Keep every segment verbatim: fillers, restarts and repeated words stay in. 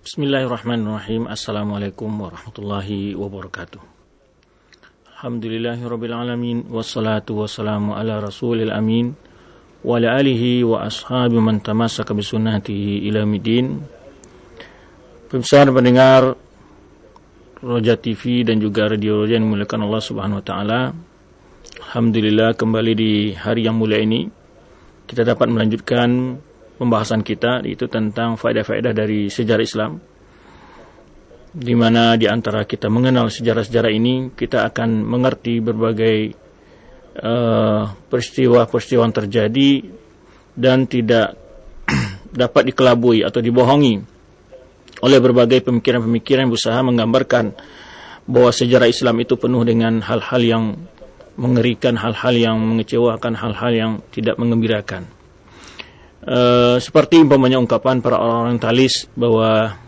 Bismillahirrahmanirrahim. Assalamualaikum warahmatullahi wabarakatuh. Alhamdulillahirabbil alamin wassalatu wassalamu ala rasulil amin wa ala alihi wa ashabi man tamassaka bi sunnatihi ila middin. Pemirsa dan pendengar Roja T V dan juga Radio Roja yang dimuliakan Allah Subhanahu wa taala. Alhamdulillah, kembali di hari yang mulia ini kita dapat melanjutkan pembahasan kita, yaitu tentang faedah-faedah dari sejarah Islam, di mana di antara kita mengenal sejarah-sejarah ini, kita akan mengerti berbagai uh, peristiwa-peristiwa yang terjadi dan tidak dapat dikelabui atau dibohongi oleh berbagai pemikiran-pemikiran yang berusaha menggambarkan bahwa sejarah Islam itu penuh dengan hal-hal yang mengerikan, hal-hal yang mengecewakan, hal-hal yang tidak mengembirakan. Uh, seperti umpamanya ungkapan para orang-orang talis bahwa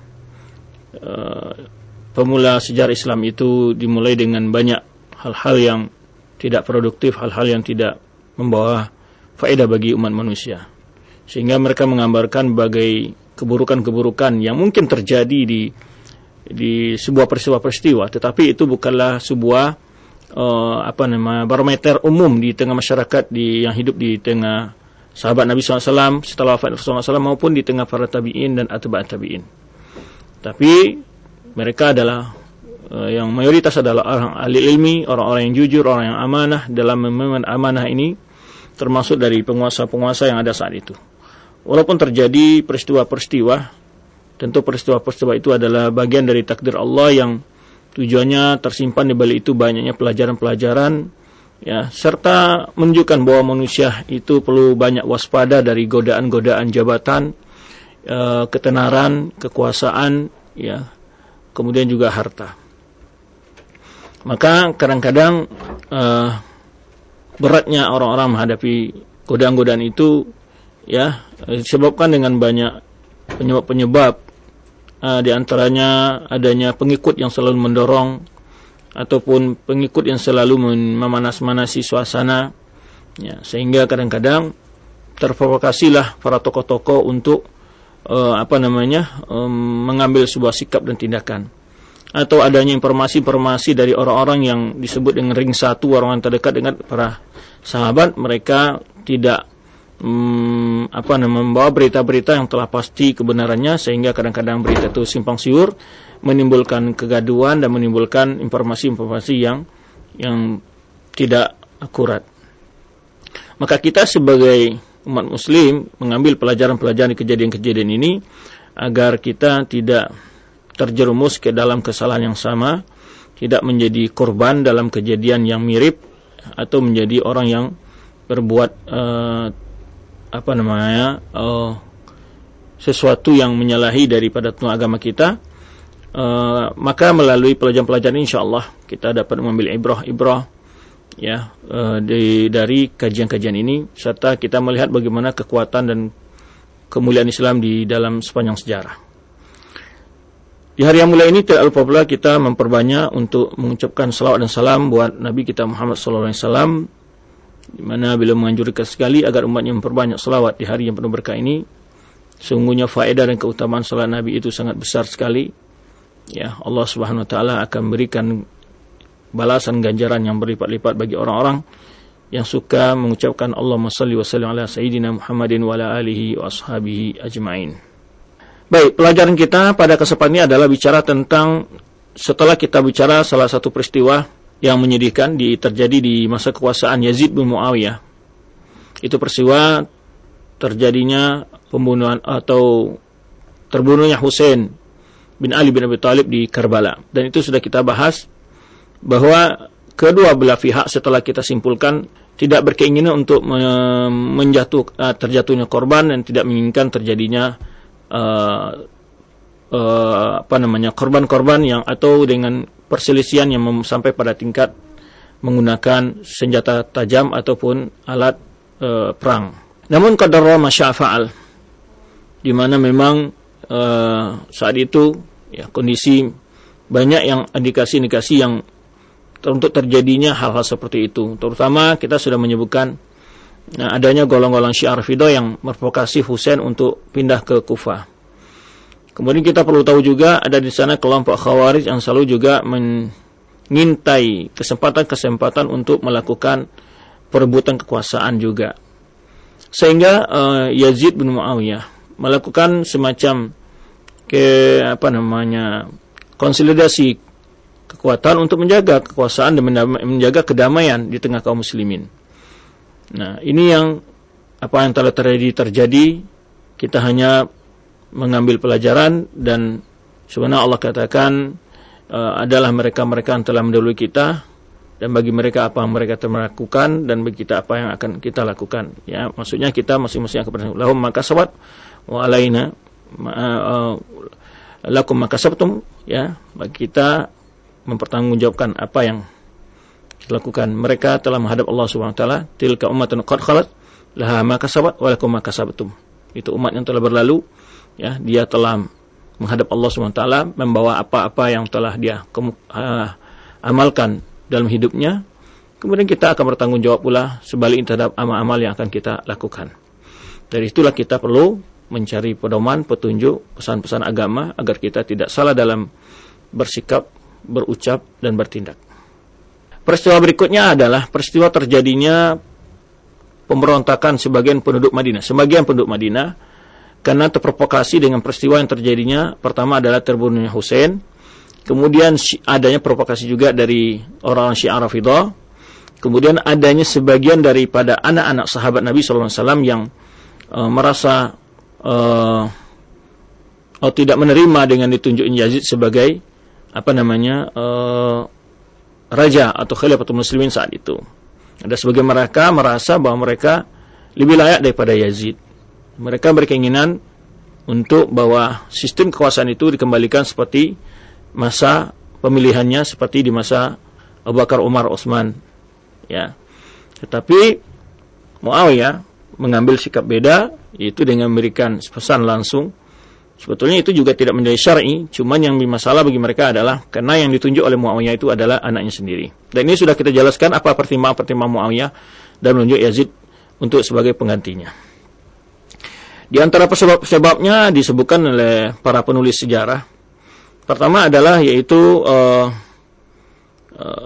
uh, pemula sejarah Islam itu dimulai dengan banyak hal-hal yang tidak produktif, hal-hal yang tidak membawa faedah bagi umat manusia, sehingga mereka menggambarkan berbagai keburukan-keburukan yang mungkin terjadi di di sebuah peristiwa-peristiwa, tetapi itu bukanlah sebuah uh, apa nama barometer umum di tengah masyarakat di yang hidup di tengah sahabat Nabi shallallahu alaihi wasallam setelah wafat Rasulullah shallallahu alaihi wasallam maupun di tengah para tabi'in dan atba'at tabi'in. Tapi mereka adalah uh, yang mayoritas adalah orang ahli ilmi, orang-orang yang jujur, orang yang amanah dalam memegang amanah ini, termasuk dari penguasa-penguasa yang ada saat itu. Walaupun terjadi peristiwa-peristiwa, tentu peristiwa-peristiwa itu adalah bagian dari takdir Allah yang tujuannya tersimpan di balik itu banyaknya pelajaran-pelajaran, ya, serta menunjukkan bahwa manusia itu perlu banyak waspada dari godaan-godaan jabatan, e, ketenaran, kekuasaan, ya, kemudian juga harta. Maka kadang-kadang e, beratnya orang-orang menghadapi godaan-godaan itu, ya, disebabkan dengan banyak penyebab-penyebab, e, di antaranya adanya pengikut yang selalu mendorong ataupun pengikut yang selalu memanas-manasi suasana, ya, sehingga kadang-kadang terprovokasilah para tokoh-tokoh untuk uh, apa namanya um, mengambil sebuah sikap dan tindakan, atau adanya informasi-informasi dari orang-orang yang disebut dengan ring satu, orang yang terdekat dengan para sahabat, mereka tidak um, apa namanya membawa berita-berita yang telah pasti kebenarannya, sehingga kadang-kadang berita itu simpang siur, menimbulkan kegaduhan dan menimbulkan informasi-informasi yang yang tidak akurat. Maka kita sebagai umat muslim mengambil pelajaran-pelajaran di kejadian-kejadian ini agar kita tidak terjerumus ke dalam kesalahan yang sama, tidak menjadi korban dalam kejadian yang mirip, atau menjadi orang yang berbuat uh, apa namanya uh, sesuatu yang menyalahi daripada tuntunan agama kita. Uh, maka melalui pelajaran-pelajaran insyaallah kita dapat mengambil ibrah-ibrah, ya, uh, di, dari kajian-kajian ini, serta kita melihat bagaimana kekuatan dan kemuliaan Islam di dalam sepanjang sejarah. Di hari yang mulia ini tidak lupa pula kita memperbanyak untuk mengucapkan salawat dan salam buat Nabi kita Muhammad sallallahu alaihi wasallam, di mana beliau menganjurkan sekali agar umatnya memperbanyak salawat di hari yang penuh berkah ini. Sungguhnya faedah dan keutamaan salat Nabi itu sangat besar sekali. Ya, Allah Subhanahu wa taala akan memberikan balasan ganjaran yang berlipat-lipat bagi orang-orang yang suka mengucapkan Allahumma shalli wa sallim ala sayyidina Muhammadin wa ala alihi wa ashabihi ajma'in. Baik, pelajaran kita pada kesempatan ini adalah bicara tentang, setelah kita bicara salah satu peristiwa yang menyedihkan di terjadi di masa kekuasaan Yazid bin Muawiyah. Itu peristiwa terjadinya pembunuhan atau terbunuhnya Husain bin Ali bin Abi Thalib di Karbala. Dan itu sudah kita bahas bahwa kedua belah pihak setelah kita simpulkan tidak berkeinginan untuk menjatuh terjatuhnya korban dan tidak menginginkan terjadinya uh, uh, apa namanya korban-korban yang atau dengan perselisihan yang sampai pada tingkat menggunakan senjata tajam ataupun alat uh, perang. Namun qadarullah ma syaa fa'al, di mana memang uh, saat itu, ya, kondisi banyak yang indikasi-indikasi yang untuk terjadinya hal-hal seperti itu. Terutama kita sudah menyebutkan nah, adanya golong-golong Syiah Rafidhah yang memprovokasi Husain untuk pindah ke Kufah. Kemudian kita perlu tahu juga ada di sana kelompok Khawarij yang selalu juga mengintai kesempatan-kesempatan untuk melakukan perebutan kekuasaan juga. Sehingga uh, Yazid bin Muawiyah melakukan semacam ke apa namanya konsolidasi kekuatan untuk menjaga kekuasaan dan menjaga kedamaian di tengah kaum muslimin. Nah, ini yang apa yang telah terjadi terjadi, kita hanya mengambil pelajaran, dan sebenarnya Allah katakan uh, adalah mereka-mereka yang telah mendahului kita, dan bagi mereka apa yang mereka telah melakukan, dan bagi kita apa yang akan kita lakukan. Ya, maksudnya kita masing-masing akan lahum makasabat wa alaina uh, lakum makasabtum, ya, bagi kita mempertanggungjawabkan apa yang kita lakukan. Mereka telah menghadap Allah Subhanahu wa taala, tilka ummatun qad khalat laha makasabat wa lakum makasabtum. Itu umat yang telah berlalu, ya, dia telah menghadap Allah Subhanahu wa taala, membawa apa-apa yang telah dia uh, amalkan dalam hidupnya. Kemudian kita akan bertanggung jawab pula sebaliknya terhadap amal-amal yang akan kita lakukan. Dari itulah kita perlu mencari pedoman, petunjuk, pesan-pesan agama agar kita tidak salah dalam bersikap, berucap, dan bertindak. Peristiwa berikutnya adalah peristiwa terjadinya pemberontakan sebagian penduduk Madinah. Sebagian penduduk Madinah karena terprovokasi dengan peristiwa yang terjadinya. Pertama adalah terbunuhnya Husain. Kemudian adanya provokasi juga dari orang-orang Syiah Rafidhah. Kemudian adanya sebagian daripada anak-anak sahabat Nabi shallallahu alaihi wasallam yang uh, merasa uh, oh, tidak menerima dengan ditunjukin Yazid sebagai apa namanya uh, raja atau khalifatul muslimin saat itu. Ada sebagian mereka merasa bahwa mereka lebih layak daripada Yazid. Mereka berkeinginan untuk bahwa sistem kekuasaan itu dikembalikan seperti masa pemilihannya, seperti di masa Abu Bakar, Umar, Utsman, ya. Tetapi Muawiyah mengambil sikap beda, yaitu dengan memberikan pesan langsung. Sebetulnya itu juga tidak menjadi syar'i, cuman yang masalah bagi mereka adalah karena yang ditunjuk oleh Muawiyah itu adalah anaknya sendiri. Dan ini sudah kita jelaskan apa pertimbangan-pertimbangan Muawiyah dan menunjuk Yazid untuk sebagai penggantinya. Di antara sebab-sebabnya disebutkan oleh para penulis sejarah. Pertama adalah yaitu uh, uh,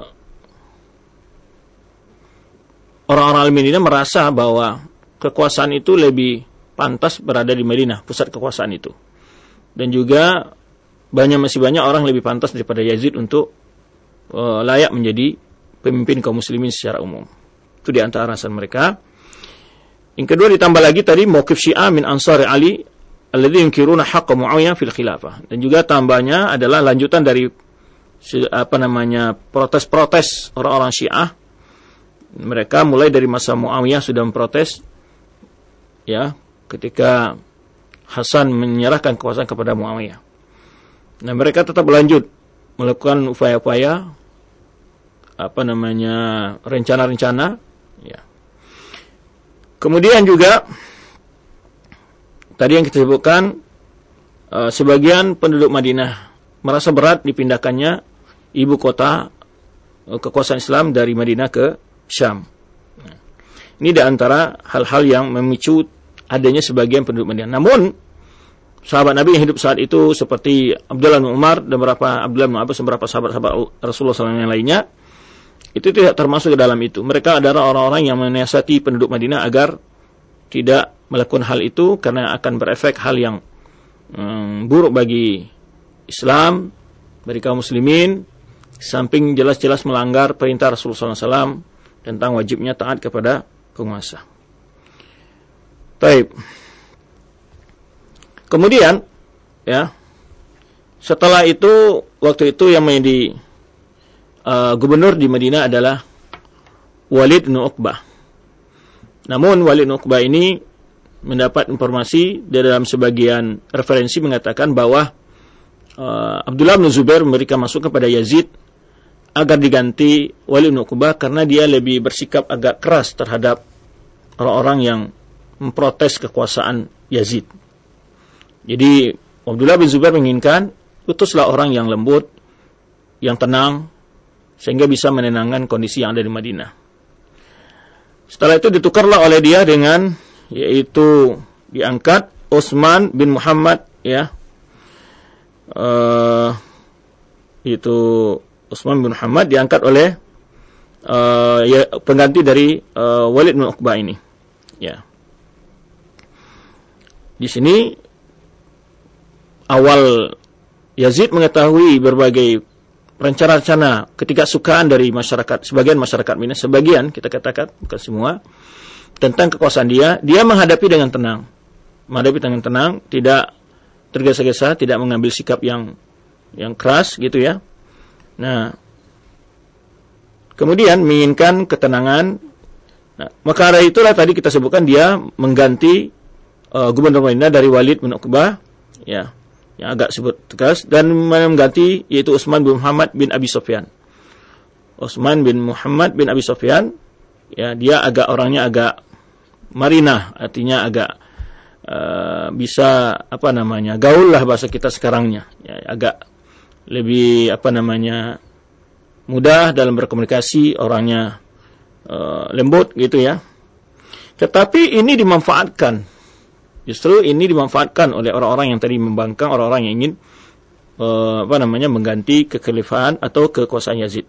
orang-orang Al-Madinah merasa bahwa kekuasaan itu lebih pantas berada di Madinah, pusat kekuasaan itu. Dan juga banyak masih banyak orang lebih pantas daripada Yazid untuk uh, layak menjadi pemimpin kaum muslimin secara umum. Itu di antara alasan mereka. Yang kedua ditambah lagi tadi mauqif Syiah min Ansari Ali alladzi yunkiruna haqqa Muawiyah fil khilafah. Dan juga tambahnya adalah lanjutan dari apa namanya protes-protes orang-orang Syiah. Mereka mulai dari masa Muawiyah sudah memprotes, ya, ketika Hasan menyerahkan kekuasaan kepada Muawiyah. Nah, mereka tetap berlanjut melakukan upaya-upaya apa namanya rencana-rencana, ya. Kemudian juga tadi yang kita sebutkan, uh, sebagian penduduk Madinah merasa berat dipindahkannya ibu kota uh, kekuasaan Islam dari Madinah ke Syam. Nah, ini di antara hal-hal yang memicu adanya sebagian penduduk Madinah. Namun sahabat Nabi yang hidup saat itu seperti Abdullah bin Umar dan beberapa Abdullah bin Abbas dan beberapa sahabat-sahabat Rasulullah shallallahu alaihi wasallam yang lainnya itu tidak termasuk ke dalam itu. Mereka adalah orang-orang yang menasihati penduduk Madinah agar tidak melakukan hal itu karena akan berefek hal yang um, buruk bagi Islam, bagi kaum muslimin, samping jelas-jelas melanggar perintah Rasulullah shallallahu alaihi wasallam tentang wajibnya taat kepada penguasa. Baik. Kemudian, ya, setelah itu waktu itu yang menjadi uh, gubernur di Madinah adalah Walid bin Uqbah. Namun Walid bin Uqbah ini mendapat informasi dari dalam sebagian referensi mengatakan bahwa uh, Abdullah bin Zubair memberikan masukan kepada Yazid agar diganti Walid bin Uqbah karena dia lebih bersikap agak keras terhadap orang-orang yang memprotes kekuasaan Yazid. Jadi Abdullah bin Zubair menginginkan utuslah orang yang lembut, yang tenang, sehingga bisa menenangkan kondisi yang ada di Madinah. Setelah itu ditukarlah oleh dia dengan, yaitu diangkat Utsman bin Muhammad, ya, uh, itu Utsman bin Muhammad diangkat oleh uh, ya, pengganti dari uh, Walid bin Uqbah ini. Ya. Di sini awal Yazid mengetahui berbagai rencana-rencana ketidaksukaan dari masyarakat, sebagian masyarakat Madinah, sebagian kita katakan bukan semua, tentang kekuasaan dia, dia menghadapi dengan tenang. Menghadapi dengan tenang, tidak tergesa-gesa, tidak mengambil sikap yang yang keras gitu ya. Nah, kemudian menginginkan ketenangan. Nah, maka dari itulah tadi kita sebutkan dia mengganti uh, gubernur Madinah dari Walid bin Uqbah, ya, yang agak sebut tegas, dan mengganti yaitu Utsman bin Muhammad bin Abi Sufyan. Utsman bin Muhammad bin Abi Sufyan, ya, dia agak orangnya agak marinah, artinya agak uh, bisa apa namanya gaul lah bahasa kita sekarangnya, ya, agak lebih apa namanya mudah dalam berkomunikasi, orangnya uh, lembut gitu ya. Tetapi ini dimanfaatkan, justru ini dimanfaatkan oleh orang-orang yang tadi membangkang, orang-orang yang ingin uh, apa namanya mengganti kekhalifahan atau kekuasaan Yazid.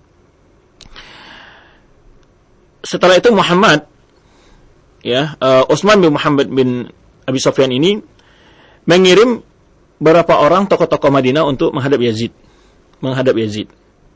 Setelah itu Muhammad, ya, uh, Utsman bin Muhammad bin Abi Sufyan ini mengirim beberapa orang tokoh-tokoh Madinah untuk menghadap Yazid, menghadap Yazid.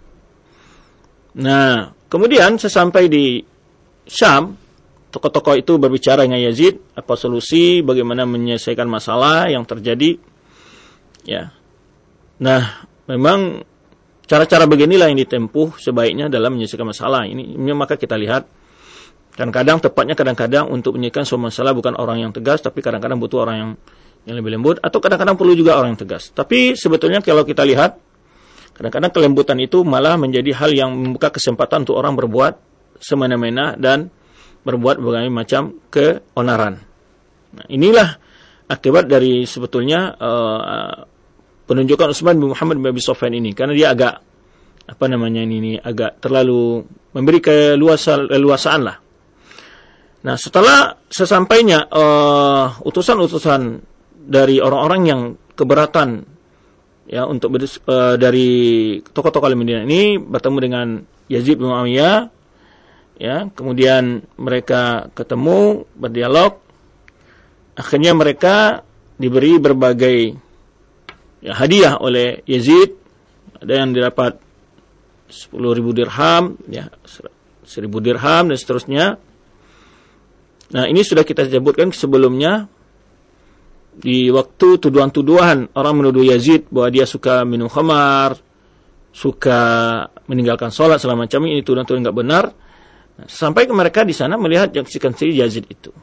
Nah, kemudian sesampai di Syam, tokoh-tokoh itu berbicara dengan Yazid, apa solusi, bagaimana menyelesaikan masalah yang terjadi. Ya. Nah, memang cara-cara beginilah yang ditempuh sebaiknya dalam menyelesaikan masalah. Ini, ini maka kita lihat, kadang-kadang tepatnya kadang-kadang untuk menyelesaikan suatu masalah bukan orang yang tegas, tapi kadang-kadang butuh orang yang yang lebih lembut, atau kadang-kadang perlu juga orang yang tegas. Tapi sebetulnya kalau kita lihat, kadang-kadang kelembutan itu malah menjadi hal yang membuka kesempatan untuk orang berbuat semena-mena dan berbuat berbagai macam keonaran. Nah, inilah akibat dari sebetulnya uh, penunjukan Utsman bin Muhammad bin Abi Sufyan ini, karena dia agak apa namanya ini, ini agak terlalu memberi keluasan, keluasaan lah. Nah, setelah sesampainya uh, utusan-utusan dari orang-orang yang keberatan ya untuk berdis, uh, dari tokoh-tokoh Madinah ini bertemu dengan Yazid bin Muawiyah, ya, kemudian mereka ketemu, berdialog, akhirnya mereka diberi berbagai ya, hadiah oleh Yazid. Ada yang didapat sepuluh ribu dirham, ya, seribu dirham dan seterusnya. Nah, ini sudah kita sebutkan sebelumnya di waktu tuduhan-tuduhan orang menuduh Yazid bahwa dia suka minum khamar, suka meninggalkan sholat selama macam ini, tuduhan-tuduhan enggak benar. Nah, sampai ke mereka di sana melihat saksikan si Yazid itu.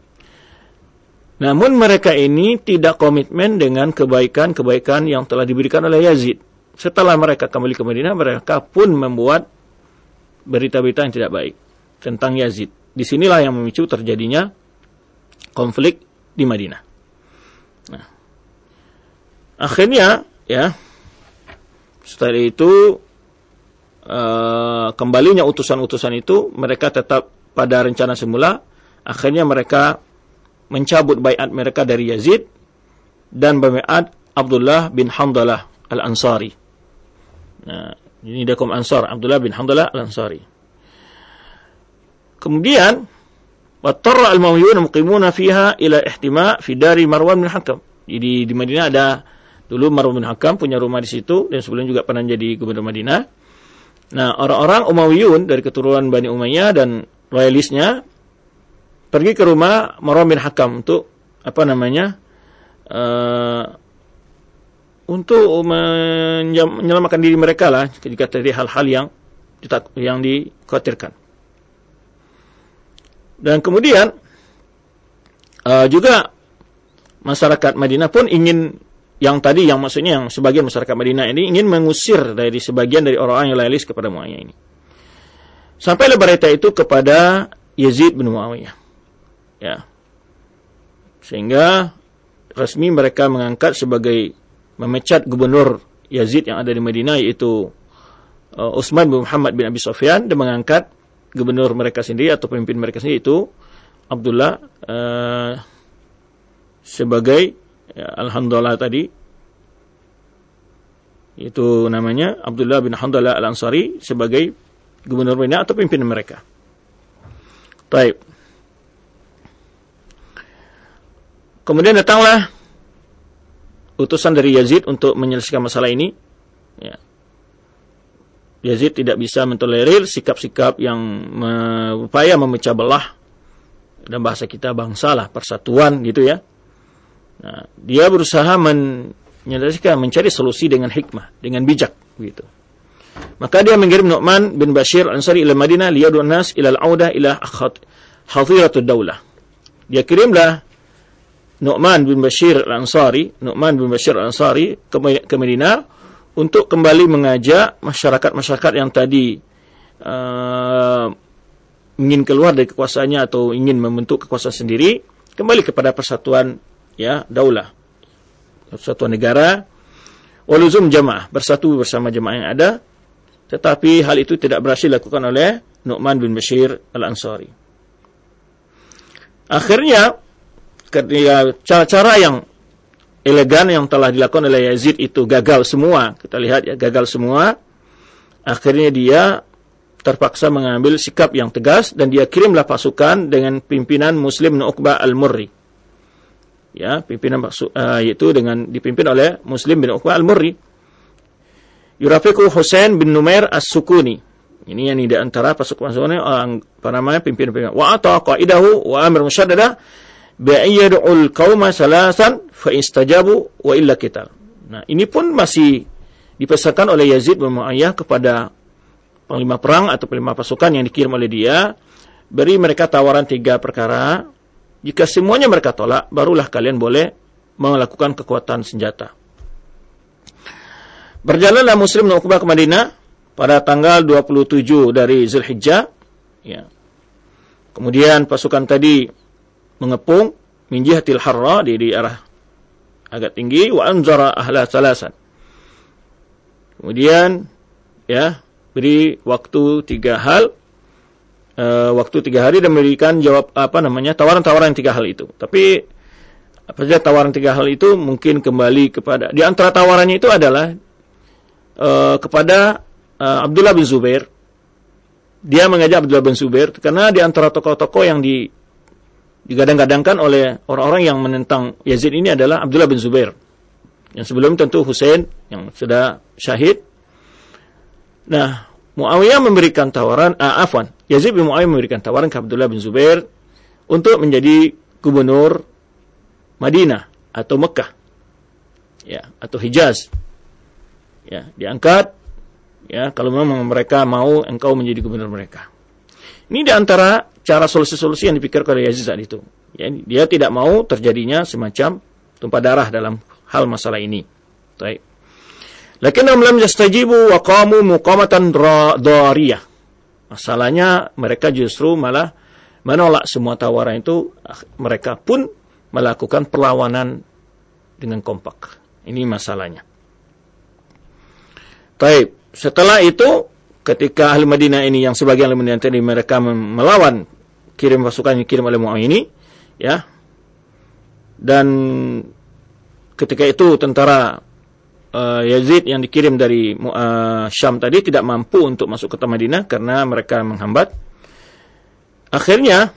Namun mereka ini tidak komitmen dengan kebaikan-kebaikan yang telah diberikan oleh Yazid. Setelah mereka kembali ke Madinah, mereka pun membuat berita-berita yang tidak baik tentang Yazid. Disinilah yang memicu terjadinya konflik di Madinah. Nah, akhirnya, ya, setelah itu uh, kembalinya utusan-utusan itu, mereka tetap pada rencana semula. Akhirnya mereka mencabut baiat mereka dari Yazid dan berbaiat Abdullah bin Handalah Al-Ansari. Nah, ini dakum Ansar, Abdullah bin Handalah Al-Ansari. Kemudian wattarra al-Umayyun muqimuna fiha ila ihtima' fi dari Marwan bin Hakam. Jadi di Madinah ada dulu Marwan bin Hakam punya rumah di situ dan sebelumnya juga pernah jadi gubernur Madinah. Nah, orang-orang Umayyun dari keturunan Bani Umayyah dan loyalisnya pergi ke rumah Marwan bin Hakam untuk apa namanya? Uh, untuk menyelamatkan diri mereka lah jika terjadi hal-hal yang yang dikhawatirkan. Dan kemudian uh, juga masyarakat Madinah pun ingin yang tadi, yang maksudnya yang sebagian masyarakat Madinah ini ingin mengusir dari sebagian dari orang-orang yang loyalis kepada Muawiyah ini. Sampailah berita itu kepada Yazid bin Muawiyah. Ya. Sehingga resmi mereka mengangkat sebagai memecat gubernur Yazid yang ada di Madinah, yaitu uh, Utsman bin Muhammad bin Abi Sufyan, dan mengangkat gubernur mereka sendiri atau pemimpin mereka sendiri itu Abdullah uh, sebagai ya, alhamdulillah tadi Itu namanya Abdullah bin Handalah Al-Ansari sebagai gubernur Madinah atau pimpinan mereka. Baik. Kemudian datanglah utusan dari Yazid untuk menyelesaikan masalah ini. Ya. Yazid tidak bisa mentolerir sikap-sikap yang berupaya memecah belah, dan bahasa kita bangsa lah, persatuan gitu ya. Nah, dia berusaha menyelesaikan, mencari solusi dengan hikmah, dengan bijak gitu. Maka dia mengirim Nu'man bin Bashir Al-Ansari ila Madinah liyad'u an-nas ila al-'audah ila hadiratud daulah. Dia kirimlah Nu'man bin Bashir Al-Ansari, Nu'man bin Bashir Al-Ansari ke, ke Madinah untuk kembali mengajak masyarakat-masyarakat yang tadi uh, ingin keluar dari kekuasaannya atau ingin membentuk kekuasaan sendiri, kembali kepada persatuan ya daulah, persatuan negara, waluzum jamaah, bersatu bersama jamaah yang ada. Tetapi hal itu tidak berhasil dilakukan oleh Nu'man bin Bashir Al-Ansari. Akhirnya ketika cara-cara yang elegan yang telah dilakukan oleh Yazid itu gagal semua. Kita lihat ya, gagal semua. Akhirnya dia terpaksa mengambil sikap yang tegas dan dia kirimlah pasukan dengan pimpinan Muslim bin Uqbah Al-Murri. Ya, pimpinan uh, yaitu dengan dipimpin oleh Muslim bin Uqbah Al-Murri. Yurafiqu Husain bin Numair As-Sukuni. Ini yang di antara pasukan-pasukannya orang apa namanya pimpinan-pimpinan. Wa ata qaidahu wa amir musyaddada bi'ayyad'ul qauma salasan fa istajabu wa illa qital. Nah, ini pun masih dipesankan oleh Yazid bin Muayyah kepada panglima perang atau panglima pasukan yang dikirim oleh dia, beri mereka tawaran tiga perkara. Jika semuanya mereka tolak, barulah kalian boleh melakukan kekuatan senjata. Berjalanlah Muslim bin Uqbah ke Madinah pada tanggal dua puluh tujuh dari Zulhijjah. Ya. Kemudian pasukan tadi mengepung min jihatil harra, di, di arah agak tinggi, wa anzara ahla salasan. Kemudian ya beri waktu tiga hal, uh, waktu tiga hari dan memberikan jawab apa namanya tawaran-tawaran tiga hal itu. Tapi apa saja tawaran tiga hal itu mungkin kembali kepada, di antara tawarannya itu adalah uh, kepada uh, Abdullah bin Zubair. Dia mengajak Abdullah bin Zubair karena di antara tokoh-tokoh yang di digadang-gadangkan oleh orang-orang yang menentang Yazid ini adalah Abdullah bin Zubair. Yang sebelum tentu Husain yang sudah syahid. Nah, Muawiyah memberikan tawaran, ah, afwan, Yazid bin Muawiyah memberikan tawaran ke Abdullah bin Zubair untuk menjadi gubernur Madinah atau Mekah. Ya, atau Hijaz. Ya, diangkat ya kalau memang mereka mau engkau menjadi gubernur mereka. Ini di antara cara solusi-solusi yang dipikirkan oleh Yazid saat itu. Ya, dia tidak mau terjadinya semacam tumpah darah dalam hal masalah ini. Baik. Lakinnahum lam yastajibu wa qamu muqamatan dhariyah. Masalahnya mereka justru malah menolak semua tawaran itu. Mereka pun melakukan perlawanan dengan kompak. Ini masalahnya. Baik. Setelah itu ketika ahli Madinah ini yang sebagian ahli Madinah tadi mereka melawan kirim pasukan yang dikirim oleh Muawiyah ini, ya. Dan ketika itu tentara uh, Yazid yang dikirim dari uh, Syam tadi tidak mampu untuk masuk ke Madinah karena mereka menghambat. Akhirnya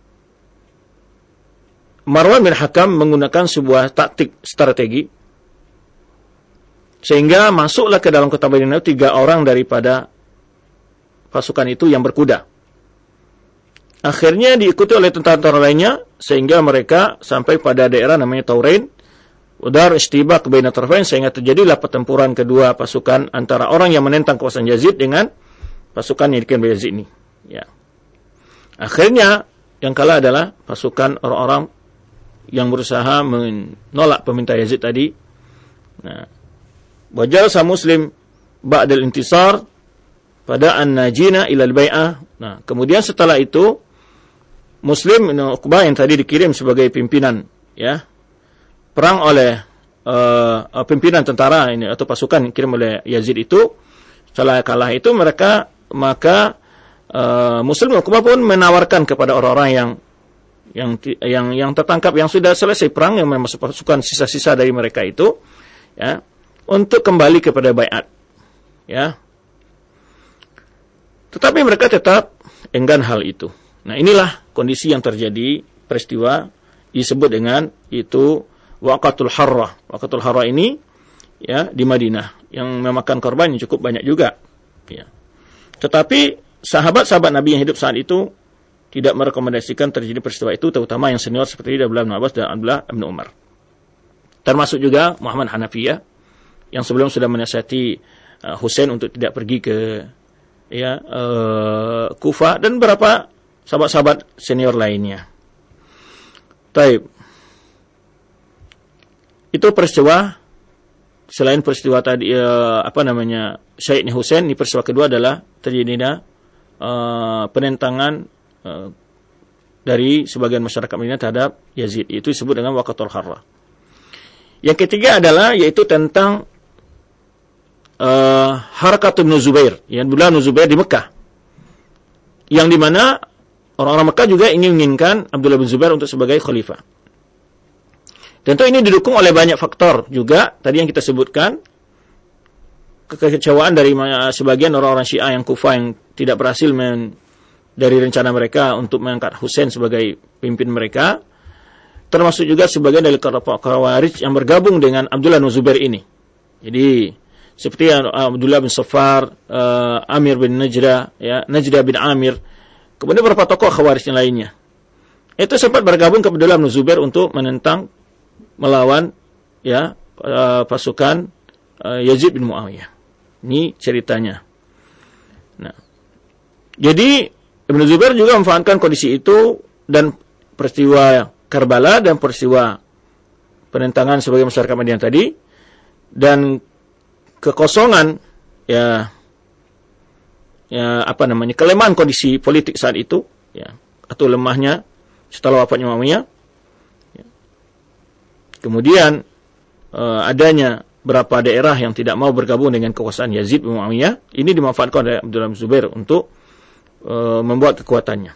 Marwan bin Hakam menggunakan sebuah taktik strategi sehingga masuklah ke dalam kota Madinah tiga orang daripada pasukan itu yang berkuda. Akhirnya diikuti oleh tentara-tentara lainnya sehingga mereka sampai pada daerah namanya Taurain. Udar istibaq baina tarfain, sehingga terjadilah pertempuran kedua pasukan antara orang yang menentang kekuasaan Yazid dengan pasukan yang dikirim oleh Yazid ini. Ya. Akhirnya yang kalah adalah pasukan orang-orang yang berusaha menolak pemerintah Yazid tadi. Nah, wajalsa Muslim ba'dal intisar pada an-najina ilal bai'ah. Nah, kemudian setelah itu Muslim bin Uqbah yang tadi dikirim sebagai pimpinan ya perang oleh uh, pimpinan tentara ini atau pasukan yang dikirim oleh Yazid itu, setelah kalah itu mereka maka uh, Muslim bin Uqbah pun menawarkan kepada orang-orang yang yang yang yang tertangkap yang sudah selesai perang yang masuk pasukan sisa-sisa dari mereka itu ya, untuk kembali kepada baiat. Ya. Tetapi mereka tetap enggan hal itu. Nah, inilah kondisi yang terjadi, peristiwa disebut dengan itu Waqatul Harrah. Waqatul Harrah ini ya di Madinah yang memakan korban yang cukup banyak juga. Ya. Tetapi sahabat-sahabat Nabi yang hidup saat itu tidak merekomendasikan terjadi peristiwa itu, terutama yang senior seperti Abdullah bin Abbas dan Abdullah bin Umar. Termasuk juga Muhammad Hanafiyah yang sebelum sudah menasihati uh, Husain untuk tidak pergi ke ya uh, Kufah, dan beberapa sahabat-sahabat senior lainnya. Taib. Itu peristiwa. Selain peristiwa tadi uh, apa namanya Syahidnya Husain, ini peristiwa kedua adalah terjadinya uh, penentangan uh, dari sebagian masyarakat Madinah terhadap Yazid. Itu disebut dengan Waqatul Harrah. Yang ketiga adalah yaitu tentang uh, Harakat Ibn Zubair, yang Abdullah bin Zubair di Mekah. Yang dimana orang-orang Mekah juga ingin menginginkan Abdullah bin Zubair untuk sebagai khalifah. Tentu ini didukung oleh banyak faktor juga. Tadi yang kita sebutkan, kekecewaan dari sebagian orang-orang Syiah yang Kufah yang tidak berhasil men, dari rencana mereka untuk mengangkat Husain sebagai pimpin mereka. Termasuk juga sebagian dari kelompok Khawarij yang bergabung dengan Abdullah bin Zubair ini. Jadi seperti Abdullah bin Safar, uh, Amir bin Najda, ya, Najda bin Amir, kemudian beberapa tokoh Khawarij yang lainnya. Itu sempat bergabung ke Abdullah bin Zubair untuk menentang, melawan ya uh, pasukan uh, Yazid bin Muawiyah. Ini ceritanya. Nah, jadi Ibnu Zubair juga memanfaatkan kondisi itu dan peristiwa Karbala dan peristiwa penentangan sebagai masyarakat Madinah tadi, dan kekosongan ya ya apa namanya kelemahan kondisi politik saat itu ya, atau lemahnya setelah wafatnya Muawiyah. Kemudian uh, adanya beberapa daerah yang tidak mau bergabung dengan kekuasaan Yazid bin Muawiyah, ini dimanfaatkan oleh Abdullah bin Zubair untuk uh, membuat kekuatannya.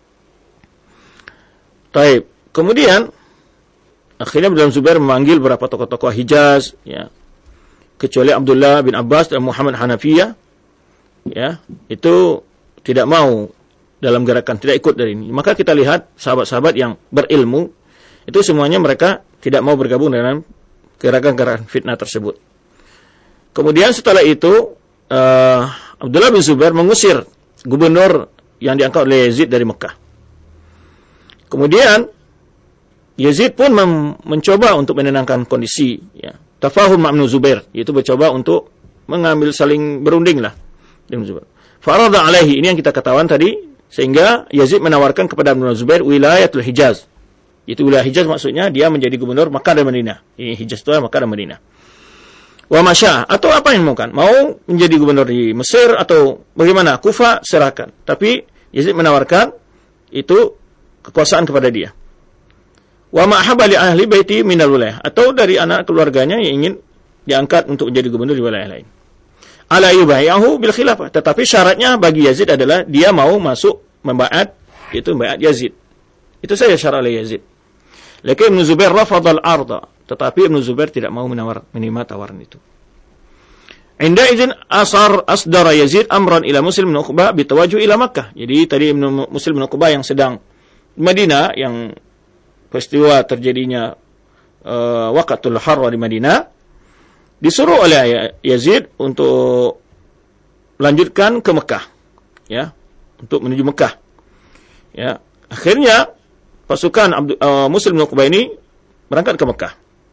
Taib. Kemudian akhirnya Abdullah bin Zubair memanggil beberapa tokoh-tokoh Hijaz, ya, kecuali Abdullah bin Abbas dan Muhammad Hanafiyah, ya, itu tidak mau dalam gerakan, tidak ikut dari ini. Maka kita lihat sahabat-sahabat yang berilmu itu semuanya mereka tidak mau bergabung dengan gerakan-gerakan fitnah tersebut. Kemudian setelah itu uh, Abdullah bin Zubair mengusir gubernur yang diangkat oleh Yazid dari Mekah. Kemudian Yazid pun mencoba untuk menenangkan kondisi, ya, tafahum Ibnu Zubair, yaitu mencoba untuk mengambil saling berunding lah dengan Zubair. Farada alaihi, ini yang kita ketahuan tadi, sehingga Yazid menawarkan kepada Ibnu Zubair wilayatul Hijaz. Itu wilayah Hijaz maksudnya dia menjadi gubernur Makkah dan Madinah. Ini Hijaz itu Makkah dan Madinah. Wa masya, atau apa yang mau kan? Mau menjadi gubernur di Mesir atau bagaimana? Kufah, serahkan. Tapi Yazid menawarkan itu kekuasaan kepada dia. Wa ma'haba li ahli baiti minal wilayah, atau dari anak keluarganya yang ingin diangkat untuk menjadi gubernur di wilayah lain. Ala yubayahu bil khilafah, tetapi syaratnya bagi Yazid adalah dia mau masuk membaiat, itu membaiat Yazid. Itu saja syarat oleh Yazid. Lakin Ibnu Zubair rafadha al-arda, tetapi Ibnu Zubair tidak mau menawar, menerima tawaran itu. Inda izin asar asdara Yazid amran ila Muslim bin Uqbah bitawajjuh ila Makkah. Jadi tadi Ibnu Muslim bin Uqbah yang sedang di Madinah, yang peristiwa terjadinya uh, Waqatul Harrah di Madinah, disuruh oleh Yazid untuk melanjutkan ke Mekah, ya, untuk menuju Mekah. Ya, akhirnya pasukan Abdul, uh, Muslim bin Uqbah ini berangkat ke Mekah.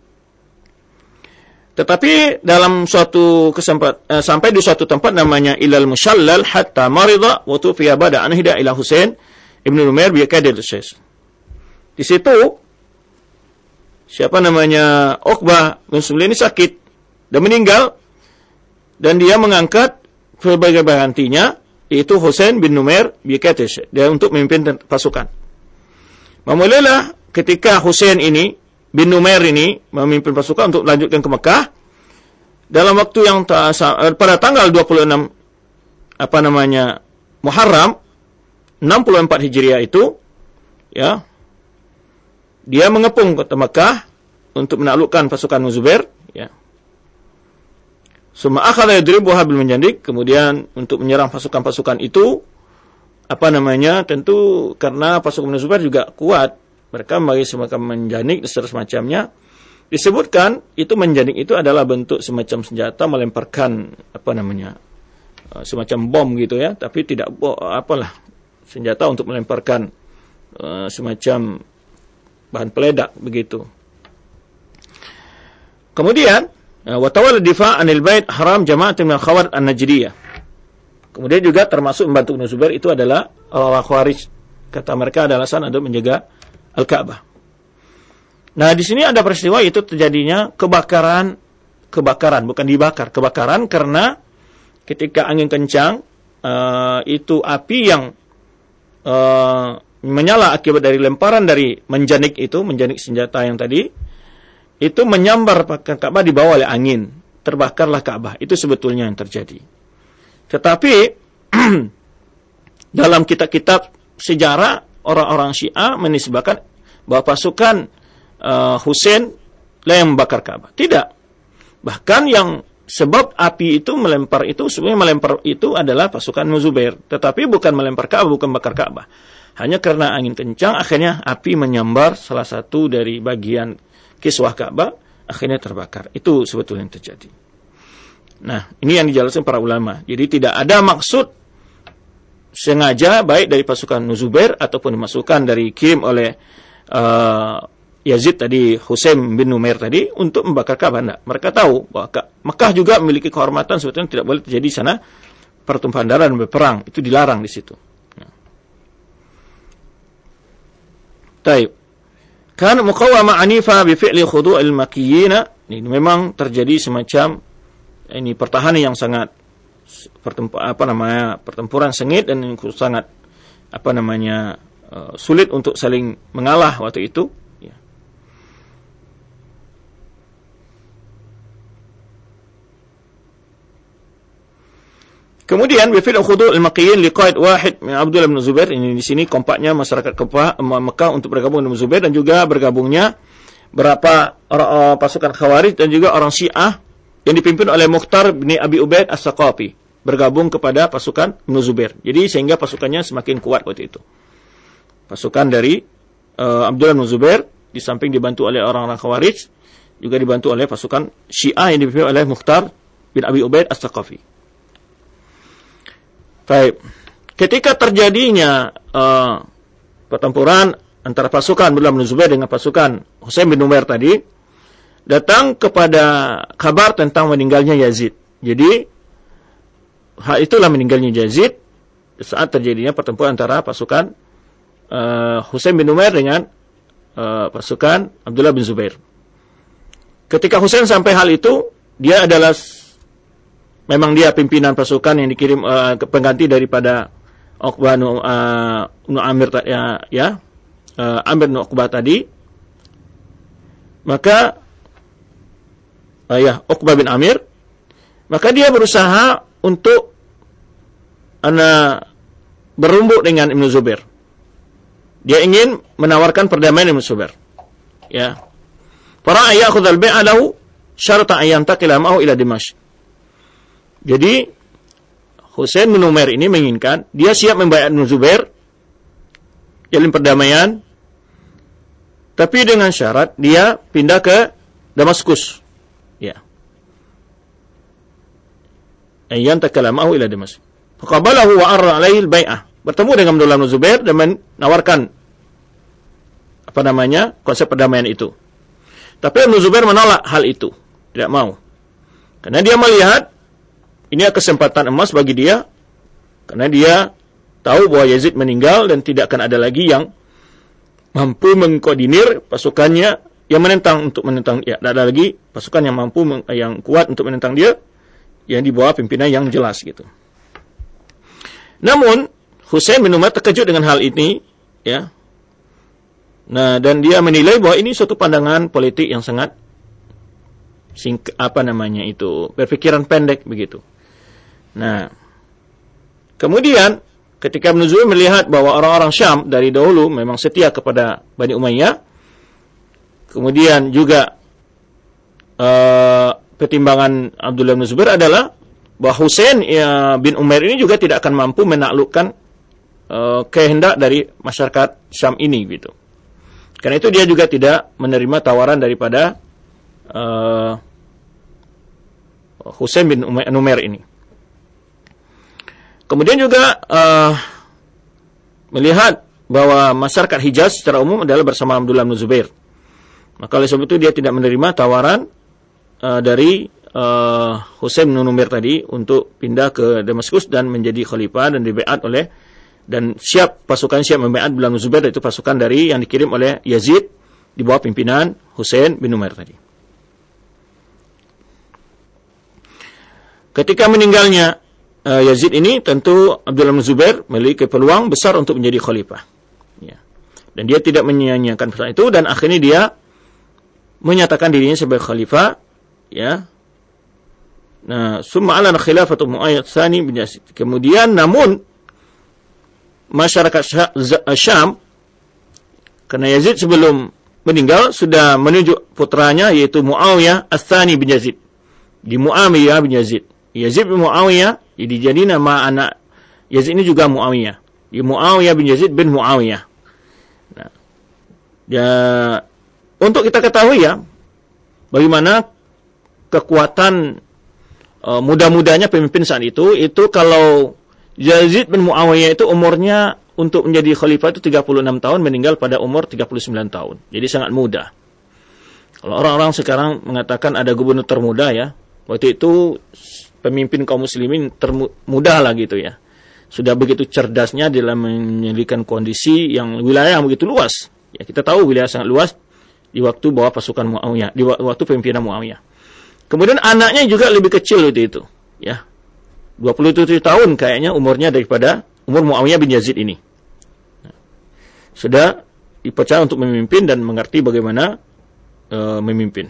Tetapi dalam suatu kesempatan uh, sampai di suatu tempat namanya Ilal Mushallal hatta marida wa tufiya bada anhida ila Husain ibn Umair bi Kadil Syais. Di situ siapa namanya Uqbah bin Sulaim ini sakit dan meninggal, dan dia mengangkat sebagai penggantinya yaitu Husain bin Umair bi Kadil Syais, dia untuk memimpin pasukan. Memulailah ketika Husain ini bin Umair ini memimpin pasukan untuk melanjutkan ke Mekah dalam waktu yang ta- pada tanggal dua puluh enam apa namanya Muharram enam puluh empat Hijriah itu, ya, dia mengepung kota Mekah untuk menaklukkan pasukan Zubair, ya. Summa akhadha yadribuha bil manjanik, kemudian untuk menyerang pasukan-pasukan itu, apa namanya, tentu karena pasukan Ibnu Zubair juga kuat, mereka membagi semacam manjanik dan semacamnya. Disebutkan itu manjanik itu adalah bentuk semacam senjata melemparkan apa namanya, semacam bom gitu ya, tapi tidak apalah, senjata untuk melemparkan uh, semacam bahan peledak begitu. Kemudian wa tawalla difa' anil bait haram jama'atin min khawarij an-najdiyah. Kemudian juga termasuk membantu Ibnu Zubair itu adalah orang Khawarij. Kata mereka adalah alasan untuk menjaga Al-Ka'bah. Nah, di sini ada peristiwa itu terjadinya kebakaran, kebakaran bukan dibakar, kebakaran karena ketika angin kencang uh, itu api yang uh, menyala akibat dari lemparan dari menjanik itu, menjanik senjata yang tadi, itu menyambar Ka'bah dibawa oleh angin, terbakarlah Ka'bah. Itu sebetulnya yang terjadi. Tetapi dalam kitab-kitab sejarah orang-orang Syiah menisbahkan bahwa pasukan uh, Husain lah yang membakar Ka'bah. Tidak. Bahkan yang sebab api itu melempar itu sebenarnya melempar itu adalah pasukan Ibnu Zubair, tetapi bukan melempar Ka'bah, bukan bakar Ka'bah. Hanya karena angin kencang akhirnya api menyambar salah satu dari bagian kiswah Ka'bah, akhirnya terbakar. Itu sebetulnya yang terjadi. Nah, ini yang dijelaskan para ulama. Jadi tidak ada maksud sengaja baik dari pasukan Ibnu Zubair ataupun dimasukkan dari kirim oleh uh, Yazid tadi, Husain bin Numair tadi untuk membakar Ka'bah. Nah, mereka tahu bahwa Mekah juga memiliki kehormatan, sebetulnya tidak boleh terjadi di sana pertumpahan darah dan berperang. Itu dilarang di situ. Nah. Taib. Kan muqawama anifa bi fi'li khudu'il makkiyina. Ini memang terjadi semacam ini pertahanan yang sangat pertempu, apa namanya pertempuran sengit dan sangat apa namanya uh, sulit untuk saling mengalah waktu itu. Ya. Kemudian bi fi'li khudu'il makkiyin liqaid wahid min Abdullah bin Zubair. Ini di sini kompaknya masyarakat Mekah untuk bergabung dengan Zubair dan juga bergabungnya berapa uh, pasukan Khawarij dan juga orang Syiah yang dipimpin oleh Mukhtar bin Abi Ubaid As-Saqafi bergabung kepada pasukan Ibnu Zubair. Jadi sehingga pasukannya semakin kuat waktu itu. Pasukan dari uh, Abdullah bin Zubair di samping dibantu oleh orang-orang Khawarij juga dibantu oleh pasukan Syiah yang dipimpin oleh Mukhtar bin Abi Ubaid As-Saqafi. Baik. Ketika terjadinya uh, pertempuran antara pasukan Abdullah bin Zubair dengan pasukan Husain bin Numair tadi, datang kepada kabar tentang meninggalnya Yazid. Jadi hal itulah meninggalnya Yazid saat terjadinya pertempuran antara pasukan uh, Husain bin Numair dengan uh, pasukan Abdullah bin Zubair. Ketika Husain sampai hal itu, dia adalah memang dia pimpinan pasukan yang dikirim uh, pengganti daripada Uqbah uh, bin Amir ya, ya uh, Amir bin Uqbah tadi. Maka ayah Uqbah bin Amir, maka dia berusaha untuk ana berumbuk dengan Ibnu Zubair. Dia ingin menawarkan perdamaian Ibnu Zubair. Ya. Para ayakhudh al-bai'a lahu syarata an yantaqila ma'ahu ila Dimashq. Jadi Husain bin Numair ini menginginkan dia siap membaiat Ibnu Zubair jalin perdamaian, tapi dengan syarat dia pindah ke Damaskus. Ya. Ayyan takalamahu ila Damaskus. Faqabalahu wa arra alaihi al-bai'ah. Bertemu dengan Abdullah bin Zubair dan menawarkan apa namanya? Konsep perdamaian itu. Tapi Ibnu Zubair menolak hal itu, tidak mau. Karena dia melihat ini kesempatan emas bagi dia, karena dia tahu bahwa Yazid meninggal dan tidak akan ada lagi yang mampu mengkoordinir pasukannya yang menentang untuk menentang, ya, tidak ada lagi pasukan yang mampu yang kuat untuk menentang dia yang di bawah pimpinan yang jelas gitu. Namun Husain bin Numair terkejut dengan hal ini, ya. Nah, dan dia menilai bahwa ini suatu pandangan politik yang sangat sing, apa namanya itu, berpikiran pendek begitu. Nah, kemudian ketika Ibnu Zubair melihat bahwa orang-orang Syam dari dahulu memang setia kepada Bani Umayyah, kemudian juga uh, pertimbangan Abdullah bin Zubair adalah bahwa Husain ya, bin Umair ini juga tidak akan mampu menaklukkan uh, kehendak dari masyarakat Syam ini gitu. Karena itu dia juga tidak menerima tawaran daripada uh, Husain bin Umair ini. Kemudian juga uh, melihat bahwa masyarakat Hijaz secara umum adalah bersama Abdullah bin Zubair. Maka oleh sebab itu dia tidak menerima tawaran uh, dari uh, Husain bin Umair tadi untuk pindah ke Damaskus dan menjadi khalifah dan dibaiat oleh dan siap pasukan siap membaiat Abdullah bin Zubair, yaitu pasukan dari yang dikirim oleh Yazid di bawah pimpinan Husain bin Umair tadi. Ketika meninggalnya uh, Yazid ini, tentu Abdullah bin Zubair memiliki peluang besar untuk menjadi khalifah. Ya. Dan dia tidak menyia-nyiakan pesan itu, dan akhirnya dia menyatakan dirinya sebagai khalifah, ya. Nah, summa alana khilafatu Muayyad tsani bin Yazid. Kemudian namun masyarakat Syam, karena Yazid sebelum meninggal sudah menunjuk putranya yaitu Muawiyah Ats-Tsani bin Yazid. Di Muawiyah bin Yazid. Yazid bin Muawiyah, jadi jadi nama anak Yazid ini juga Muawiyah. Di Muawiyah bin Yazid bin Muawiyah. Nah, ya, untuk kita ketahui ya, bagaimana kekuatan uh, muda-mudanya pemimpin saat itu, itu kalau Yazid bin Muawiyah itu umurnya untuk menjadi khalifah itu tiga puluh enam tahun, meninggal pada umur tiga puluh sembilan tahun. Jadi sangat muda. Kalau orang-orang sekarang mengatakan ada gubernur termuda ya, waktu itu pemimpin kaum muslimin termuda lah gitu ya. Sudah begitu cerdasnya dalam menyelidiki kondisi yang wilayah yang begitu luas. Ya, kita tahu wilayah sangat luas di waktu bawah pasukan Muawiyah, di waktu pemimpinan Muawiyah. Kemudian anaknya juga lebih kecil waktu itu, ya. dua puluh tujuh tahun kayaknya umurnya daripada umur Muawiyah bin Yazid ini. Sudah dipercaya untuk memimpin dan mengerti bagaimana uh, memimpin.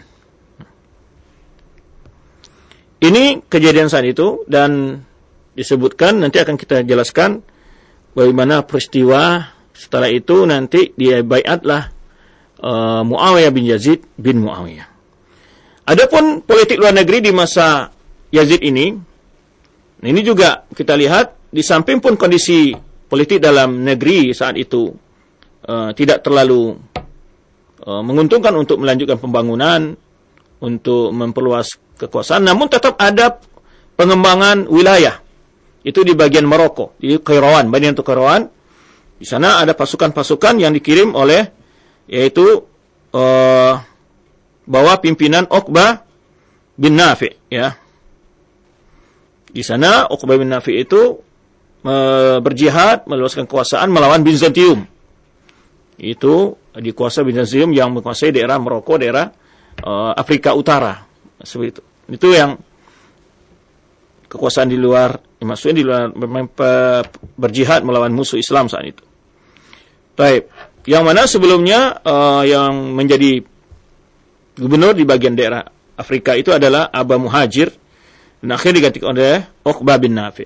Ini kejadian saat itu, dan disebutkan, nanti akan kita jelaskan bagaimana peristiwa setelah itu. Nanti dia baiatlah uh, Muawiyah bin Yazid bin Muawiyah. Adapun politik luar negeri di masa Yazid ini, ini juga kita lihat, di samping pun kondisi politik dalam negeri saat itu uh, tidak terlalu uh, menguntungkan untuk melanjutkan pembangunan, untuk memperluas kekuasaan, namun tetap ada pengembangan wilayah. Itu di bagian Maroko, di Kairawan, bagian itu Kairawan. Di sana ada pasukan-pasukan yang dikirim oleh, yaitu uh, bawah pimpinan Uqbah bin Nafi, ya. Di sana Uqbah bin Nafi itu uh, berjihad, meluaskan kekuasaan melawan Bizantium. Itu dikuasai Bizantium yang menguasai daerah Maroko, daerah uh, Afrika Utara. Seperti itu. Itu yang kekuasaan di luar, maksudnya di luar berjihad melawan musuh Islam saat itu. Baik, yang mana sebelumnya uh, yang menjadi gubernur di bagian daerah Afrika itu adalah Aba Muhajir, dan akhirnya digantikan oleh Uqbah bin Nafi.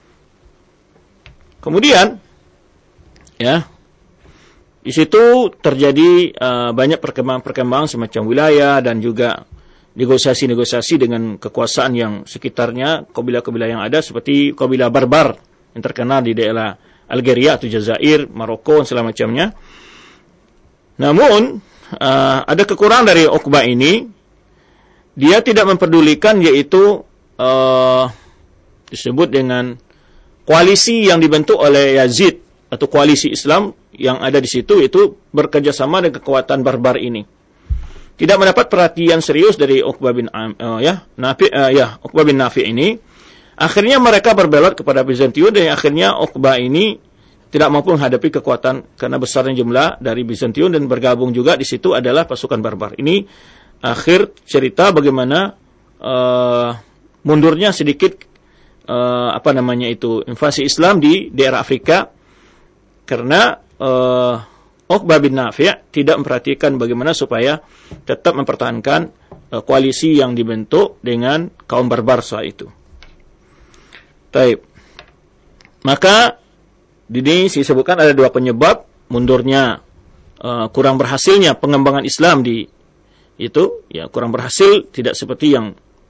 Kemudian, ya, di situ terjadi uh, banyak perkembangan-perkembangan semacam wilayah dan juga negosiasi-negosiasi dengan kekuasaan yang sekitarnya, kabilah-kabilah yang ada seperti kabilah Barbar yang terkenal di daerah Algeria atau Jazair, Maroko dan segala macamnya. Namun uh, ada kekurangan dari Uqbah ini, dia tidak memperdulikan, yaitu uh, disebut dengan koalisi yang dibentuk oleh Yazid atau koalisi Islam yang ada di situ, itu bekerjasama dengan kekuatan Barbar ini. Tidak mendapat perhatian serius dari Uqbah bin uh, ya, Nafi uh, ya, Uqbah bin Nafi ini. Akhirnya mereka berbelot kepada Bizantium, dan akhirnya Uqbah ini tidak mampu menghadapi kekuatan karena besarnya jumlah dari Bizantium, dan bergabung juga di situ adalah pasukan Barbar. Ini akhir cerita bagaimana uh, mundurnya sedikit uh, apa namanya itu invasi Islam di daerah Afrika, karena uh, Uqbah bin Nafi' tidak memperhatikan bagaimana supaya tetap mempertahankan uh, koalisi yang dibentuk dengan kaum Barbar saat itu. Taib. Maka di sini disebutkan ada dua penyebab mundurnya, uh, kurang berhasilnya pengembangan Islam di itu, ya kurang berhasil, tidak seperti yang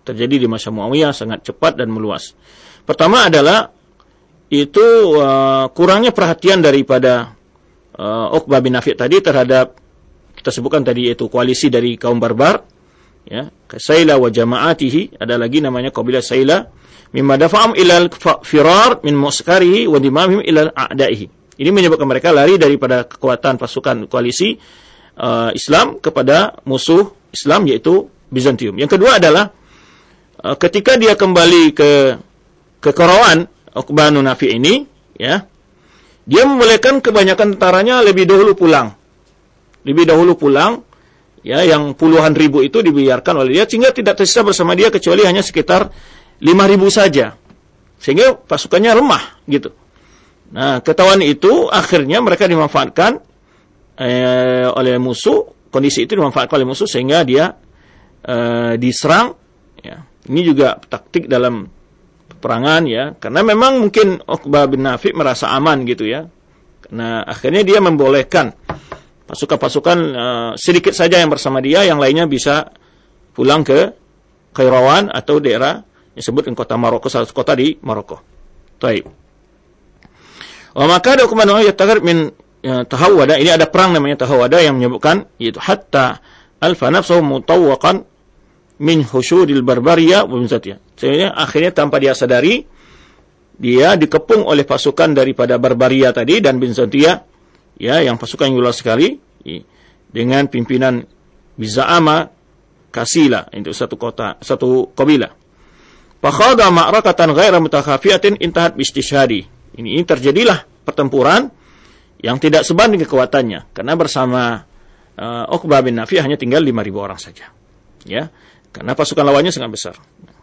terjadi di masa Muawiyah sangat cepat dan meluas. Pertama adalah itu uh, kurangnya perhatian daripada uh, Uqbah bin Nafi' tadi terhadap, kita sebutkan tadi, yaitu koalisi dari kaum barbar, ya, Saila wa jama'atihi, ada lagi namanya kabilah Saila, mimma dafa'am ilal firar min muskarihi wa dimamhim ilal a'daihi. Ini menyebabkan mereka lari daripada kekuatan pasukan koalisi uh, Islam kepada musuh Islam, yaitu Bizantium. Yang kedua adalah uh, ketika dia kembali ke ke Qarawan, Uqbah bin Nafi' ini, ya, dia membolehkan kebanyakan tentaranya lebih dahulu pulang. Lebih dahulu pulang, ya, yang puluhan ribu itu dibiarkan oleh dia, sehingga tidak tersisa bersama dia kecuali hanya sekitar lima ribu saja. Sehingga pasukannya lemah, gitu. Nah, ketahuan itu, akhirnya mereka dimanfaatkan eh, oleh musuh, kondisi itu dimanfaatkan oleh musuh, sehingga dia eh, diserang. Ya. Ini juga taktik dalam peperangan, ya, karena memang mungkin Uqbah bin Nafi' merasa aman, gitu ya. Nah, akhirnya dia membolehkan pasukan-pasukan uh, sedikit saja yang bersama dia, yang lainnya bisa pulang ke Qairawan atau daerah yang disebut kota Maroko, salah satu kota di Maroko. Baik. Wa maka ada Uqbah bin Nafi' yataghar min ya, tahawwada, ini ada perang namanya tahawwada yang menyebutkan yaitu hatta alfa nafsuhu mutawwaqan min husyudil barbaria wa mizatiyah. Sehingga akhirnya tanpa dia sadari, dia dikepung oleh pasukan daripada Barbaria tadi dan Bizantia, ya, yang pasukan yang luas sekali, dengan pimpinan Biza'ama Kasila, itu satu kota, satu kabilah. Fakhadha ma'rakatan ghaira mutakhafiyatin intahat bistishhadi. Ini, ini terjadilah pertempuran yang tidak sebanding kekuatannya, karena bersama uh, Uqbah bin Nafi' hanya tinggal lima ribu orang saja, ya, karena pasukan lawannya sangat besar.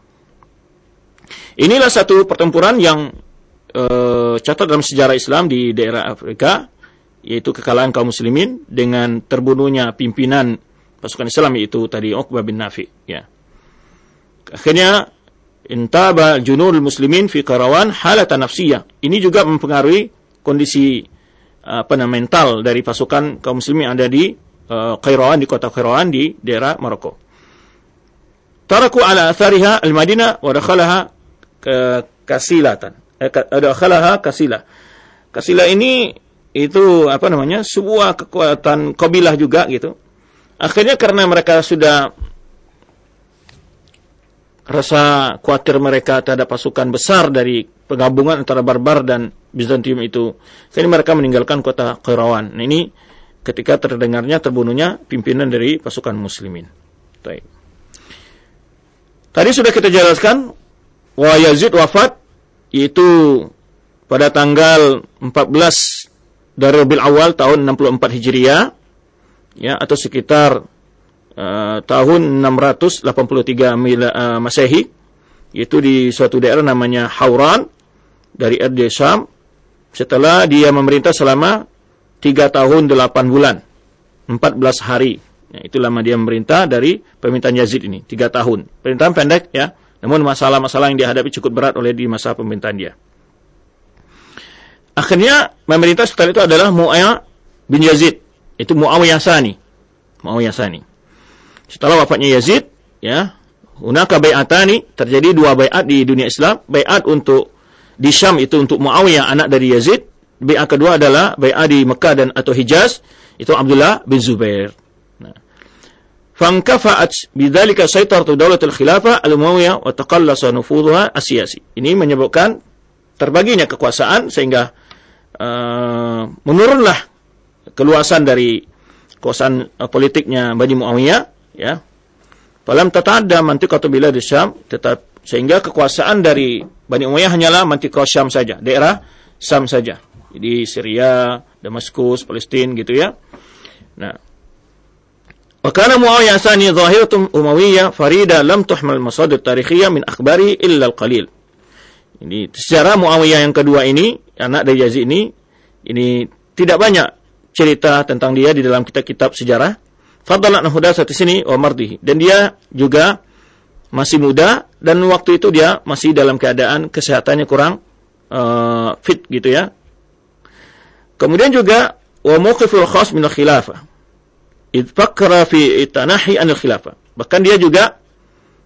Inilah satu pertempuran yang uh, catat dalam sejarah Islam di daerah Afrika, yaitu kekalahan kaum muslimin dengan terbunuhnya pimpinan pasukan Islam, yaitu tadi Uqbah bin Nafi', ya. Akhirnya intaba junul muslimin fi Qairawan halatan nafsiyah. Ini juga mempengaruhi kondisi apa namanya mental dari pasukan kaum muslimin yang ada di uh, Qairawan, di kota Qairawan di daerah Maroko. Taraku ala athariha al-Madinah wa dakhalaha kasilatan. Eh, dakhalaha kasila. Kasila ini itu apa namanya, sebuah kekuatan kabilah juga, gitu. Akhirnya karena mereka sudah rasa khawatir mereka terhadap pasukan besar dari penggabungan antara barbar dan Bizantium itu, jadi mereka meninggalkan kota Qairawan. Nah, ini ketika terdengarnya terbunuhnya pimpinan dari pasukan muslimin. Baik. Tadi sudah kita jelaskan wa Yazid wafat yaitu pada tanggal empat belas dari Rabiul Awal tahun enam puluh empat Hijriah, ya, atau sekitar uh, tahun enam ratus delapan puluh tiga uh, Masehi, yaitu di suatu daerah namanya Hauran dari Erde Syam, setelah dia memerintah selama tiga tahun delapan bulan empat belas hari. Ya, itu lama dia memerintah dari pemerintahan Yazid ini, tiga tahun. Pemerintahan pendek, ya, namun masalah-masalah yang dihadapi cukup berat oleh di masa pemerintahan dia. Akhirnya memerintah setelah itu adalah Mu'awiyah bin Yazid, itu Mu'awiyah Tsani. Mu'awiyah Tsani. Setelah wafatnya Yazid, ya, hunaka bai'atani, terjadi dua bai'at di dunia Islam. Bai'at untuk di Syam itu untuk Mu'awiyah anak dari Yazid. Bai'at kedua adalah bai'at di Mekah dan atau Hijaz, itu Abdullah bin Zubair. Nah, fankafa'at bidzalika saytaratu daulatul khilafah al-Umayyah wa taqallasa nufudhuha as-siyasi. Ini menyebabkan terbaginya kekuasaan sehingga uh, menurunlah keluasan dari kekuasaan uh, politiknya Bani Muawiyah, ya. Falam tata'adda mantiqatu bilad Syam, tetap sehingga kekuasaan dari Bani Umayyah hanyalah mantiqah Syam saja, daerah Syam saja. Jadi Syria, Damaskus, Palestina, gitu, ya. Nah, wa kana Muawiyah Tsani zahiratun Umayyah farida lam tuhmal masadir tarikhiyah min akhbari illa al-qalil. Ini sejarah Muawiyah yang kedua ini, anak dari Yazid ini, ini tidak banyak cerita tentang dia di dalam kitab-kitab sejarah. Fadlan hudasat sini wa mardihi, dan dia juga masih muda dan waktu itu dia masih dalam keadaan kesehatannya kurang uh, fit, gitu, ya. Kemudian juga wa mawqiful khas min al-khilafah. Id fakkara fi itanahi anil khilafah. Bahkan dia juga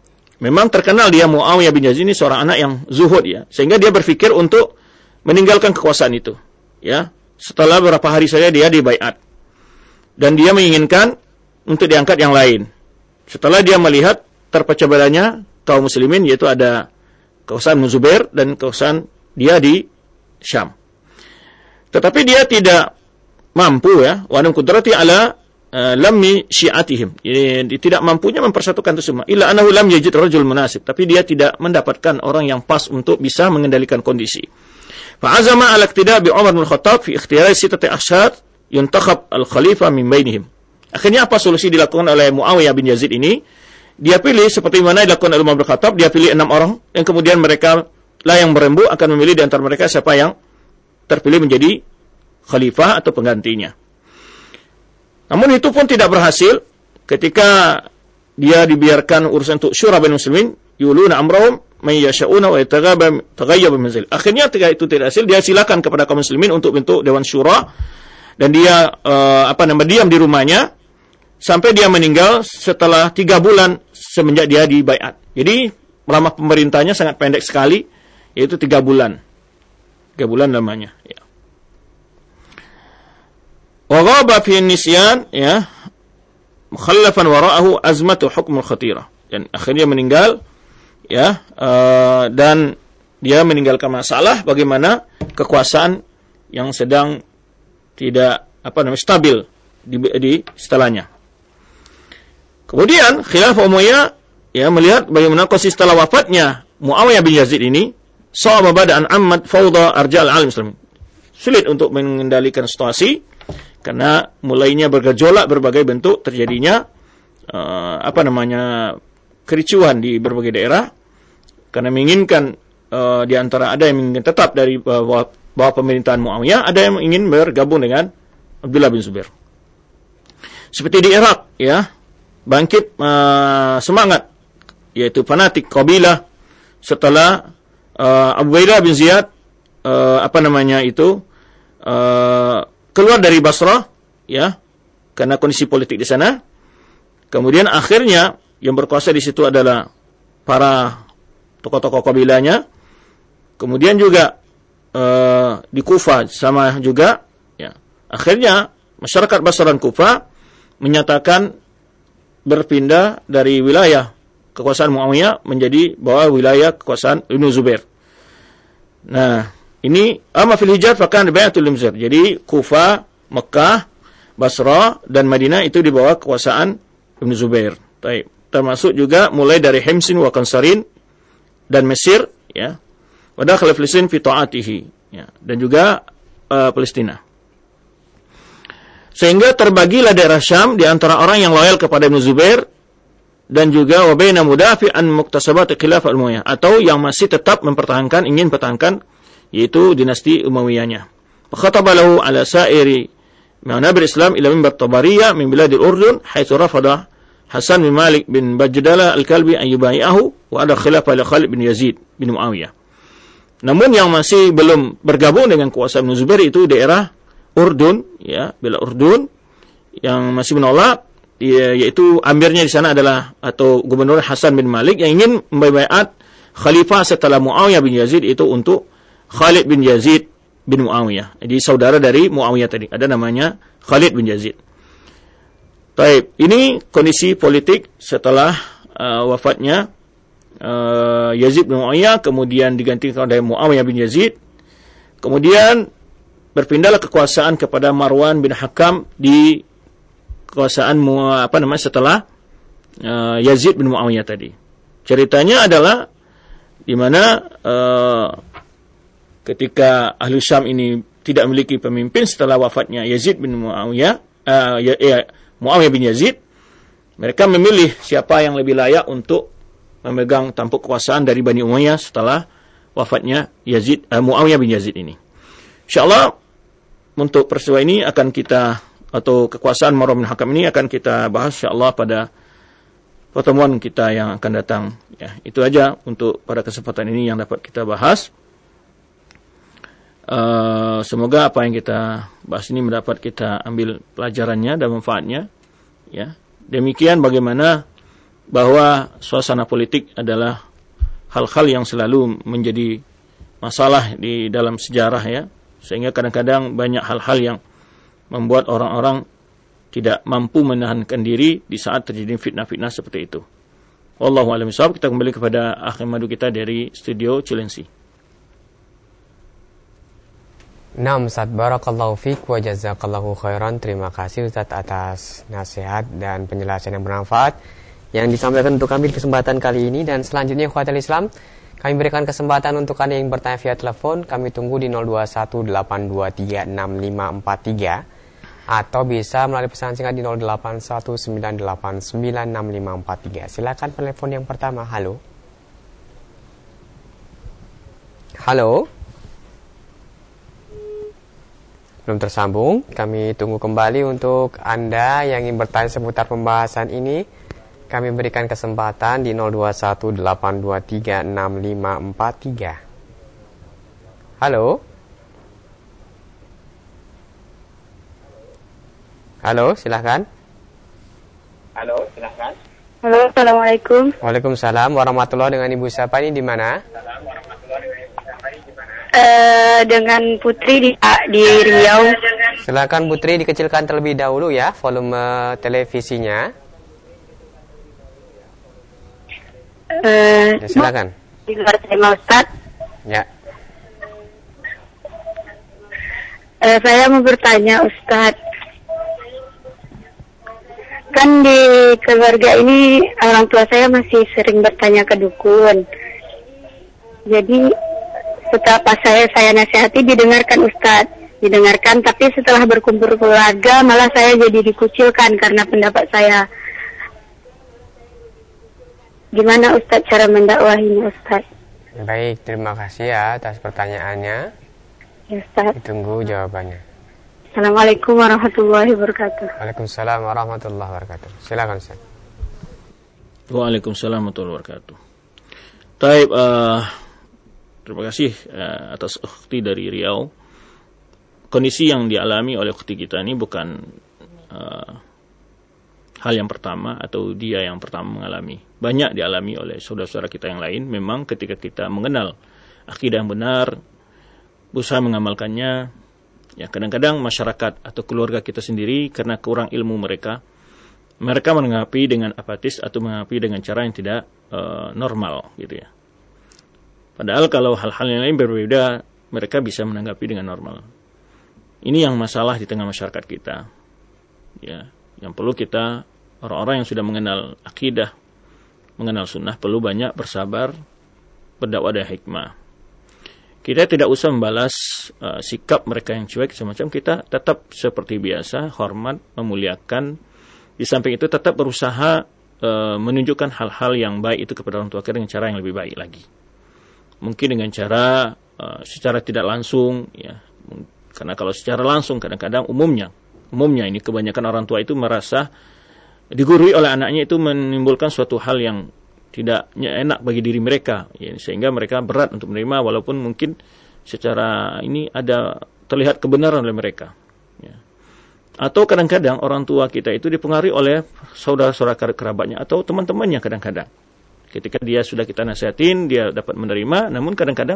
memang terkenal dia Muawiyah bin Yazid ini seorang anak yang zuhud ya, sehingga dia berpikir untuk meninggalkan kekuasaan itu. Ya, setelah beberapa hari saja dia dibaiat. Dan dia menginginkan untuk diangkat yang lain. Setelah dia melihat terpecah belahnya kaum muslimin, yaitu ada kekuasaan Ibnu Zubair dan kekuasaan dia di Syam. Tetapi dia tidak mampu ya, wa nam qudrati ala uh, lammi syi'atihim. Jadi tidak mampunya mempersatukan itu semua. Illa annahu lam yajid rajul munasib. Tapi dia tidak mendapatkan orang yang pas untuk bisa mengendalikan kondisi. Fa azama ala iqtida' bi Umar bin Khattab fi ikhtiyari sittati ashhad yuntakhab al-khalifah min bainihim. Akhirnya apa solusi dilakukan oleh Muawiyah bin Yazid ini? Dia pilih seperti mana dilakukan oleh Umar bin Khattab, dia pilih enam orang yang kemudian mereka lah yang berembu akan memilih di antara mereka siapa yang terpilih menjadi khalifah atau penggantinya. Namun itu pun tidak berhasil ketika dia dibiarkan urusan untuk syura bainal muslimin, yuluna amrahum man yasha'una wa yataghayyab min zil. Akhirnya ketika itu tidak hasil, dia silakan kepada kaum muslimin untuk bentuk dewan syura dan dia uh, apa namanya diam di rumahnya sampai dia meninggal setelah tiga bulan semenjak dia dibaiat. Jadi lama pemerintahnya sangat pendek sekali, yaitu tiga bulan. Tiga bulan lamanya. Ya. Wa ghaba fi nisyan ya mukhallafan wara'ahu azmatu hukmul khatirah. Dan akhirnya meninggal ya uh, dan dia meninggalkan masalah bagaimana kekuasaan yang sedang tidak apa namanya stabil di, di setelahnya. Kemudian Khilafah Umayyah ya melihat bagaimana kondisi setelah wafatnya Muawiyah bin Yazid ini, sa'aba bada'an ammad fawda arja'al alim muslimin. Sulit untuk mengendalikan situasi karena mulainya bergejolak berbagai bentuk terjadinya uh, apa namanya kericuhan di berbagai daerah karena menginginkan uh, di antara ada yang menginginkan tetap dari bawah, bawah pemerintahan Muawiyah, ada yang ingin bergabung dengan Abdullah bin Zubair. Seperti di Irak ya, bangkit uh, semangat yaitu fanatik kabilah setelah uh, Abu Ubaidah bin Ziyad uh, apa namanya itu uh, keluar dari Basrah ya karena kondisi politik di sana. Kemudian akhirnya yang berkuasa di situ adalah para tokoh-tokoh kabilahnya. Kemudian juga uh, di Kufah sama juga ya. Akhirnya masyarakat Basrah dan Kufah menyatakan berpindah dari wilayah kekuasaan Muawiyah menjadi bawah wilayah kekuasaan Ibnu Zubair. Nah, ini amma fil Hijaz fakan bai'atul limzir. Jadi Kufah, Mekah, Basrah dan Madinah itu di bawah kekuasaan Ibnu Zubair. Baik, termasuk juga mulai dari Himsin wa Kansarin dan Mesir ya. Wa dakhala Filistin fi ta'atihi ya, dan juga uh, Palestina. Sehingga terbagilah daerah Syam di antara orang yang loyal kepada Ibnu Zubair dan juga wa baina mudafi'an muktasabat khilafah Umayyah, atau yang masih tetap mempertahankan, ingin pertahankan yaitu dinasti Umayyahnya. Fakhataba lahu ala sa'iri manabir Islam ila mimbar Tabariyah min biladil Urdun haitsu rafada Hasan bin Malik bin Bajdalah al-Kalbi an yubai'ahu wa ada khilafah li Khalid bin Yazid bin Muawiyah. Namun yang masih belum bergabung dengan kuasa Ibnu Zubair itu daerah Urdun ya, bila Urdun yang masih menolak ya, yaitu amirnya di sana adalah atau gubernur Hasan bin Malik yang ingin membaiat khalifah setelah Muawiyah bin Yazid itu untuk Khalid bin Yazid bin Muawiyah. Jadi saudara dari Muawiyah tadi, ada namanya Khalid bin Yazid. Baik, ini kondisi politik setelah uh, wafatnya uh, Yazid bin Muawiyah, kemudian digantikan oleh Muawiyah bin Yazid. Kemudian berpindahlah kekuasaan kepada Marwan bin Hakam di kekuasaan apa namanya setelah uh, Yazid bin Muawiyah tadi. Ceritanya adalah di mana uh, ketika Ahli Syam ini tidak memiliki pemimpin setelah wafatnya Yazid bin Muawiyah, uh, ya, ya, Muawiyah bin Yazid, mereka memilih siapa yang lebih layak untuk memegang tampuk kekuasaan dari Bani Umayyah setelah wafatnya Yazid, uh, Muawiyah bin Yazid ini. Insyaallah untuk peristiwa ini akan kita atau kekuasaan Marwan bin Hakam ini akan kita bahas insyaallah pada pertemuan kita yang akan datang. Ya, itu aja untuk pada kesempatan ini yang dapat kita bahas. Uh, semoga apa yang kita bahas ini mendapat kita ambil pelajarannya dan manfaatnya. Ya, demikian bagaimana bahwa suasana politik adalah hal-hal yang selalu menjadi masalah di dalam sejarah ya, sehingga kadang-kadang banyak hal-hal yang membuat orang-orang tidak mampu menahankan diri di saat terjadi fitnah-fitnah seperti itu. Wallahu a'lam bishawab. Kita kembali kepada akhir madu kita dari studio Cilengsi. Naam Ustaz, barakallahu fiik wa jazakallahu khairan. Terima kasih Ustaz atas nasihat dan penjelasan yang bermanfaat yang disampaikan untuk kami di kesempatan kali ini. Dan selanjutnya ikhwatal Islam, kami berikan kesempatan untuk Anda yang bertanya via telepon. Kami tunggu di nol dua satu delapan dua tiga enam lima empat tiga atau bisa melalui pesan singkat di nol delapan satu sembilan delapan sembilan enam lima empat tiga. Silakan telepon yang pertama. Halo. Halo. Belum tersambung. Kami tunggu kembali untuk Anda yang ingin bertanya seputar pembahasan ini. Kami berikan kesempatan di nol dua satu delapan dua tiga enam lima empat tiga. Halo. Halo, silahkan. Halo, silahkan. Halo, assalamualaikum. Waalaikumsalam warahmatullahi. Dengan Ibu siapa ini di mana? Uh, dengan Putri di, di Riau. Silakan Putri, dikecilkan terlebih dahulu ya volume televisinya. Uh, ya, silakan. Di luar tema Ustaz. Ya. Uh, saya mau bertanya Ustaz. Kan di keluarga ini orang tua saya masih sering bertanya ke dukun. Jadi setelah pas saya saya nasihati didengarkan Ustadz, didengarkan, tapi setelah berkumpul keluarga malah saya jadi dikucilkan karena pendapat saya. Gimana Ustadz cara mendakwahinya Ustadz? Baik, terima kasih ya atas pertanyaannya. Ya Ustadz. Ditunggu jawabannya. Assalamualaikum warahmatullahi wabarakatuh. Waalaikumsalam warahmatullahi wabarakatuh. Silakan Ustaz. Waalaikumsalam warahmatullahi wabarakatuh. Taib, uh, terima kasih uh, atas ukhti dari Riau. Kondisi yang dialami oleh ukhti kita ini bukan uh, hal yang pertama atau dia yang pertama mengalami. Banyak dialami oleh saudara-saudara kita yang lain. Memang ketika kita mengenal akidah yang benar, berusaha mengamalkannya, ya kadang-kadang masyarakat atau keluarga kita sendiri karena kurang ilmu mereka, mereka menanggapi dengan apatis atau menanggapi dengan cara yang tidak uh, normal gitu ya. Padahal kalau hal-hal yang lain berbeda, mereka bisa menanggapi dengan normal. Ini yang masalah di tengah masyarakat kita. Ya, yang perlu kita, orang-orang yang sudah mengenal akidah, mengenal sunnah, perlu banyak bersabar, berdakwah dan hikmah. Kita tidak usah membalas uh, sikap mereka yang cuek semacam, kita tetap seperti biasa, hormat, memuliakan. Di samping itu tetap berusaha uh, menunjukkan hal-hal yang baik itu kepada orang tua kita dengan cara yang lebih baik lagi. Mungkin dengan cara uh, secara tidak langsung, ya. Karena kalau secara langsung kadang-kadang umumnya, umumnya ini kebanyakan orang tua itu merasa digurui oleh anaknya itu menimbulkan suatu hal yang tidak enak bagi diri mereka, ya, sehingga mereka berat untuk menerima walaupun mungkin secara ini ada terlihat kebenaran oleh mereka. Ya. Atau kadang-kadang orang tua kita itu dipengaruhi oleh saudara-saudara kerabatnya atau teman-temannya kadang-kadang. Ketika dia sudah kita nasihatin, dia dapat menerima, namun kadang-kadang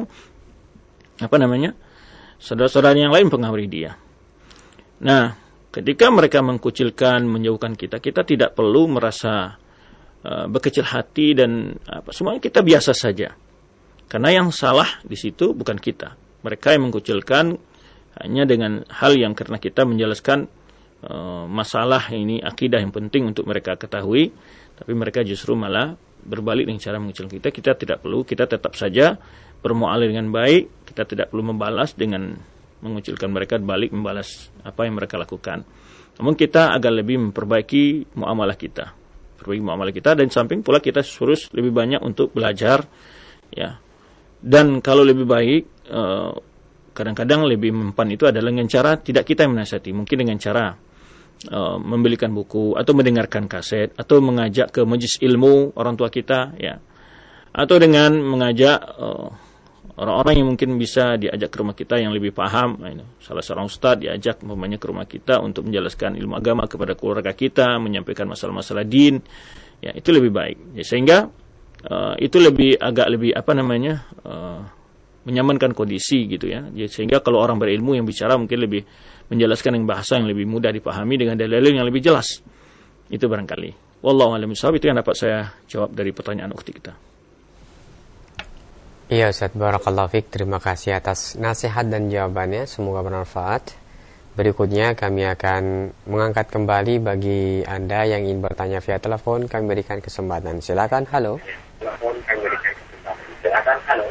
apa namanya saudara-saudara yang lain mempengaruhi dia. Nah, ketika mereka mengkucilkan, menjauhkan kita, kita tidak perlu merasa Uh, berkecil hati dan apa, semuanya kita biasa saja. Karena yang salah di situ bukan kita. Mereka yang mengkucilkan hanya dengan hal yang karena kita menjelaskan uh, masalah ini akidah yang penting untuk mereka ketahui, tapi mereka justru malah berbalik dengan cara mengucilkan kita. Kita tidak perlu, kita tetap saja bermuamalah dengan baik. Kita tidak perlu membalas dengan mengucilkan mereka, balik membalas apa yang mereka lakukan. Namun kita agar lebih memperbaiki muamalah kita. Perbaiki muamalah kita, dan samping pula kita suruh lebih banyak untuk belajar, ya. Dan kalau lebih baik, uh, kadang-kadang lebih mempan itu adalah dengan cara tidak kita yang menasihati, mungkin dengan cara uh, membelikan buku atau mendengarkan kaset atau mengajak ke majelis ilmu orang tua kita, ya. Atau dengan mengajak uh, orang-orang yang mungkin bisa diajak ke rumah kita yang lebih paham. Nah, salah seorang ustadz diajak umpamanya ke rumah kita untuk menjelaskan ilmu agama kepada keluarga kita, menyampaikan masalah-masalah din, Ya, itu lebih baik. Ya, sehingga uh, itu lebih agak lebih apa namanya? Uh, menyamankan kondisi gitu ya. Jadi, sehingga kalau orang berilmu yang bicara mungkin lebih menjelaskan dengan bahasa yang lebih mudah dipahami dengan dalil yang lebih jelas. Itu barangkali. Wallahu a'lam bishawab. Itu yang dapat saya jawab dari pertanyaan ukhti kita. Iya Ustaz, barakallahu fiik. Terima kasih atas nasihat dan jawabannya. Semoga bermanfaat. Berikutnya kami akan mengangkat kembali bagi Anda yang ingin bertanya via telepon. Kami berikan kesempatan. Silakan. Halo. Telepon kami berikan kesempatan. Silakan. Halo.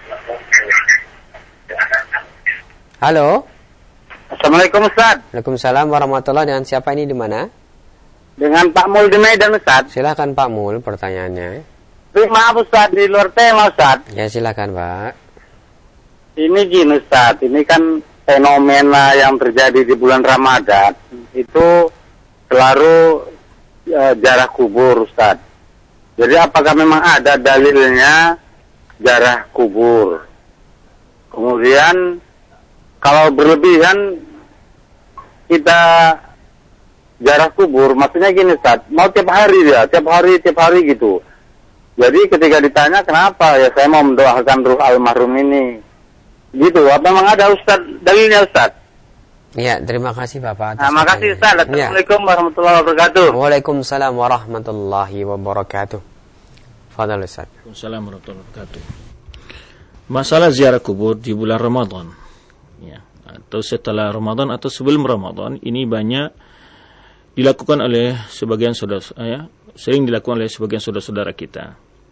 Halo. Assalamualaikum Ustaz. Waalaikumsalam warahmatullahi. Dengan siapa ini di mana? Dengan Pak Mul di Medan Ustaz. Silakan Pak Mul pertanyaannya. Maaf Ustaz, di luar tema Ustaz. Ya silakan Pak. Ini gini Ustaz, ini kan fenomena yang terjadi di bulan Ramadan itu selalu e, jarah kubur Ustaz. Jadi apakah memang ada dalilnya jarah kubur? Kemudian kalau berlebihan kita jarah kubur, maksudnya gini Ustaz, mau tiap hari dia, tiap hari, tiap hari gitu. Jadi ketika ditanya kenapa, ya saya mau mendoakan ruh almarhum ini. Gitu, apa memang ada Ustaz dalilnya Ustaz? Ya, terima kasih Bapak. Nah, makasih Ustaz. Assalamualaikum ya. warahmatullahi wabarakatuh. Waalaikumsalam warahmatullahi wabarakatuh. Fadhal Ustaz. Waalaikumsalam warahmatullahi wabarakatuh. Masalah ziarah kubur di bulan Ramadan. Ya, atau setelah Ramadan atau sebelum Ramadan, ini banyak dilakukan oleh sebagian saudara ya, sering dilakukan oleh sebagian saudara-saudara kita.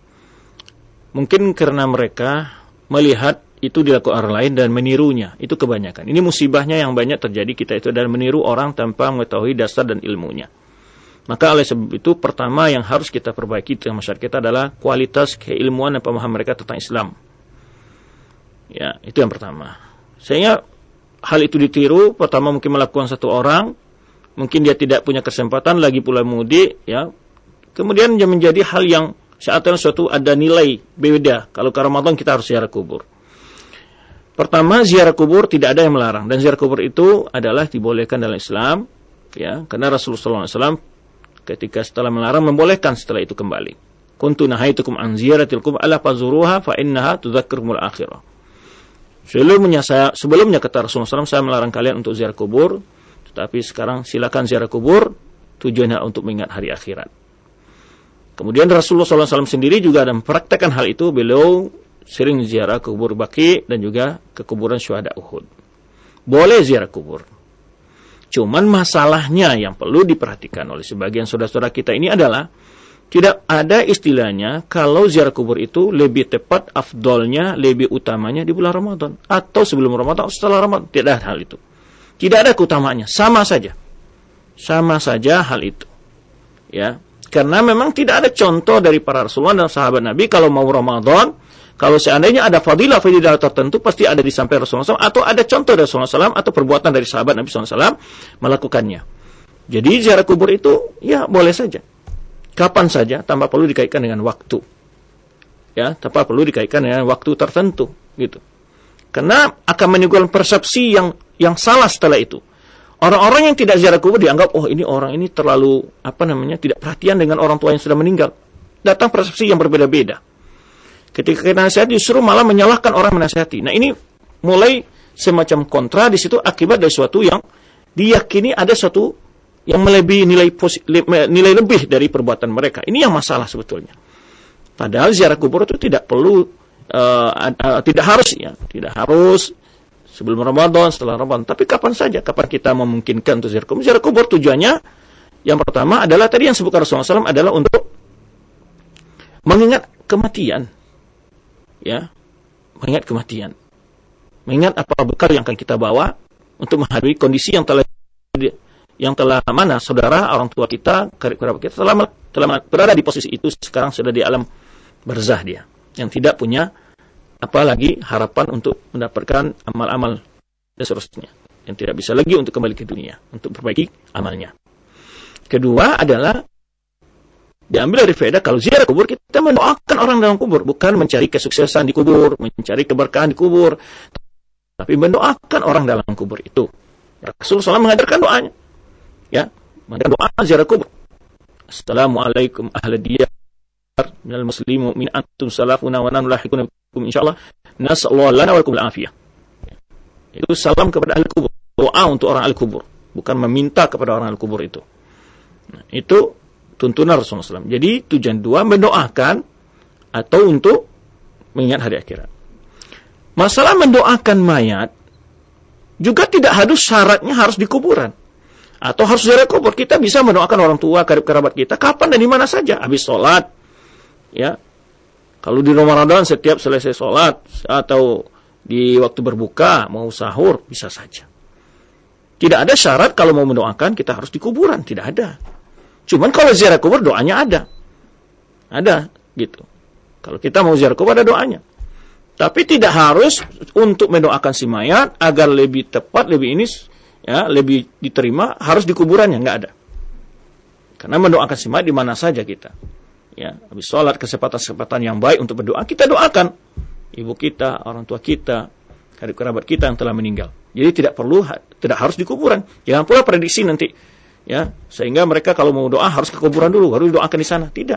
Mungkin karena mereka melihat itu dilakukan orang lain dan menirunya, itu kebanyakan. Ini musibahnya yang banyak terjadi kita itu adalah meniru orang tanpa mengetahui dasar dan ilmunya. Maka oleh sebab itu pertama yang harus kita perbaiki dalam masyarakat kita adalah kualitas keilmuan dan pemahaman mereka tentang Islam. Ya, itu yang pertama. Sehingga hal itu ditiru, pertama mungkin melakukan satu orang, mungkin dia tidak punya kesempatan lagi pula mudik, ya. Kemudian dia menjadi hal yang seakan suatu ada nilai beda. Kalau ke Ramadan kita harus ziarah kubur. Pertama, ziarah kubur tidak ada yang melarang, dan ziarah kubur itu adalah dibolehkan dalam Islam, ya. Karena Rasulullah sallallahu alaihi wasallam ketika setelah melarang membolehkan setelah itu kembali. Kuntu nahaitukum an ziyaratil qubur ala fazuruha fa innaha tudzakkirukumul akhirah. Sebelumnya saya sebelumnya kata Rasulullah sallallahu alaihi wasallam saya melarang kalian untuk ziarah kubur, tetapi sekarang silakan ziarah kubur, tujuannya untuk mengingat hari akhirat. Kemudian Rasulullah sallallahu alaihi wasallam sendiri juga ada mempraktekkan hal itu, beliau sering ziarah kubur Baqi dan juga ke kuburan syuhada Uhud. Boleh ziarah kubur. Cuman masalahnya yang perlu diperhatikan oleh sebagian saudara-saudara kita ini adalah tidak ada istilahnya kalau ziarah kubur itu lebih tepat, afdolnya, lebih utamanya di bulan Ramadan atau sebelum Ramadan atau setelah Ramadan. Tidak ada hal itu. Tidak ada keutamaannya, sama saja. Sama saja hal itu. Ya, karena memang tidak ada contoh dari para Rasulullah dan sahabat Nabi kalau mau Ramadan, kalau seandainya ada fadilah-fadilah tertentu pasti ada di samping Rasulullah shallallahu alaihi wasallam atau ada contoh dari Rasulullah shallallahu alaihi wasallam atau perbuatan dari sahabat Nabi shallallahu alaihi wasallam melakukannya. Jadi ziarah kubur itu ya boleh saja. Kapan saja, tanpa perlu dikaitkan dengan waktu. Ya, tanpa perlu dikaitkan dengan waktu tertentu, gitu. Karena akan menimbulkan persepsi yang yang salah setelah itu. Orang-orang yang tidak ziarah kubur dianggap, oh ini orang ini terlalu apa namanya tidak perhatian dengan orang tua yang sudah meninggal. Datang persepsi yang berbeda-beda. Ketika kita nasihat justru malah menyalahkan orang menasihati. Nah ini mulai semacam kontra di situ akibat dari sesuatu yang diyakini ada suatu yang melebihi nilai posi- nilai lebih dari perbuatan mereka. Ini yang masalah sebetulnya. Padahal ziarah kubur itu tidak perlu, uh, uh, tidak harus ya, tidak harus sebelum Ramadan, setelah Ramadan. Tapi kapan saja, kapan kita memungkinkan untuk ziarah kubur. Ziarah kubur tujuannya yang pertama adalah tadi yang disebutkan Rasulullah shallallahu alaihi wasallam adalah untuk mengingat kematian, ya, mengingat kematian, mengingat apa bekal yang akan kita bawa untuk menghadapi kondisi yang telah yang telah mana saudara, orang tua kita, kerabat kita telah, telah berada di posisi itu, sekarang sudah di alam barzah dia, yang tidak punya apalagi harapan untuk mendapatkan amal-amal dan seterusnya, yang tidak bisa lagi untuk kembali ke dunia untuk perbaiki amalnya. Kedua adalah diambil dari faedah kalau ziarah kubur kita mendoakan orang dalam kubur, bukan mencari kesuksesan di kubur, mencari keberkahan di kubur, tapi mendoakan orang dalam kubur itu. Rasulullah shallallahu alaihi wasallam mengajarkan doanya. Ya, maka doa ziarah kubur. Assalamualaikum ahla diyar minal muslimin min antum salafuna wa nahnu lahiquna bikum insyaallah. Nas'allahu lana wa lakum al-afiyah. Itu salam kepada ahli kubur, doa untuk orang ahli kubur, bukan meminta kepada orang ahli kubur itu. Nah, itu tuntunan Rasulullah shallallahu alaihi wasallam. Jadi tujuan dua mendoakan atau untuk mengingat hari akhirat. Masalah mendoakan mayat juga tidak harus syaratnya harus di kuburan atau harus ziarah kubur. Kita bisa mendoakan orang tua, kerabat kita kapan dan di mana saja, habis sholat, ya. Kalau di Ramadan setiap selesai sholat atau di waktu berbuka mau sahur bisa saja. Tidak ada syarat kalau mau mendoakan kita harus di kuburan, tidak ada. Cuman kalau ziarah kubur doanya ada, ada gitu. Kalau kita mau ziarah kubur ada doanya. Tapi tidak harus untuk mendoakan si mayat agar lebih tepat, lebih ini, ya, lebih diterima harus di kuburannya, nggak ada. Karena mendoakan si mayat di mana saja kita. Ya, habis sholat kesempatan-kesempatan yang baik untuk berdoa kita doakan ibu kita, orang tua kita, kerabat kita yang telah meninggal. Jadi tidak perlu, tidak harus di kuburan. Jangan pula prediksi nanti, ya, sehingga mereka kalau mau doa harus ke kuburan dulu, baru doakan di sana. Tidak,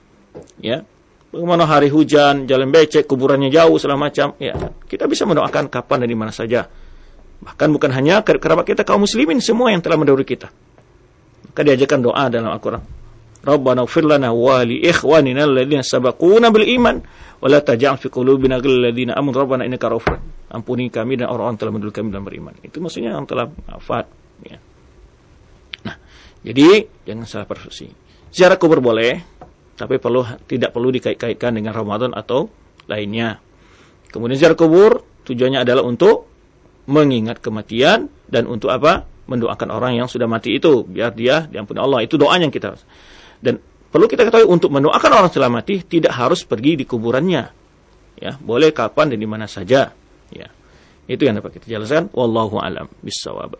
ya. Bagaimana hari hujan, jalan becek, kuburannya jauh, segala macam. Ya, kita bisa mendoakan kapan dan di mana saja. Bahkan bukan hanya kerabat kita, kaum muslimin semua yang telah mendahului kita. Maka diajarkan doa dalam Al-Quran. Rabbana ighfir lana wa li ikhwanina alladziina sabaquna bil iman wa la taj'al fi qulubina ghillan lil ladzina amanu rabbana innaka ra'ufur. Ampuni kami dan orang-orang telah mendahului kami dalam beriman. Itu maksudnya yang telah wafat, ya. Nah, jadi jangan salah persepsi. Ziarah kubur boleh, tapi perlu tidak perlu dikait-kaitkan dengan Ramadan atau lainnya. Kemudian ziarah kubur tujuannya adalah untuk mengingat kematian dan untuk apa? Mendoakan orang yang sudah mati itu biar dia diampuni Allah. Itu doanya yang kita. Dan perlu kita ketahui untuk mendoakan orang yang telah mati tidak harus pergi di kuburannya. Ya, boleh kapan dan di mana saja. Ya. Itu yang dapat kita jelaskan. Wallahu a'lam bissawab.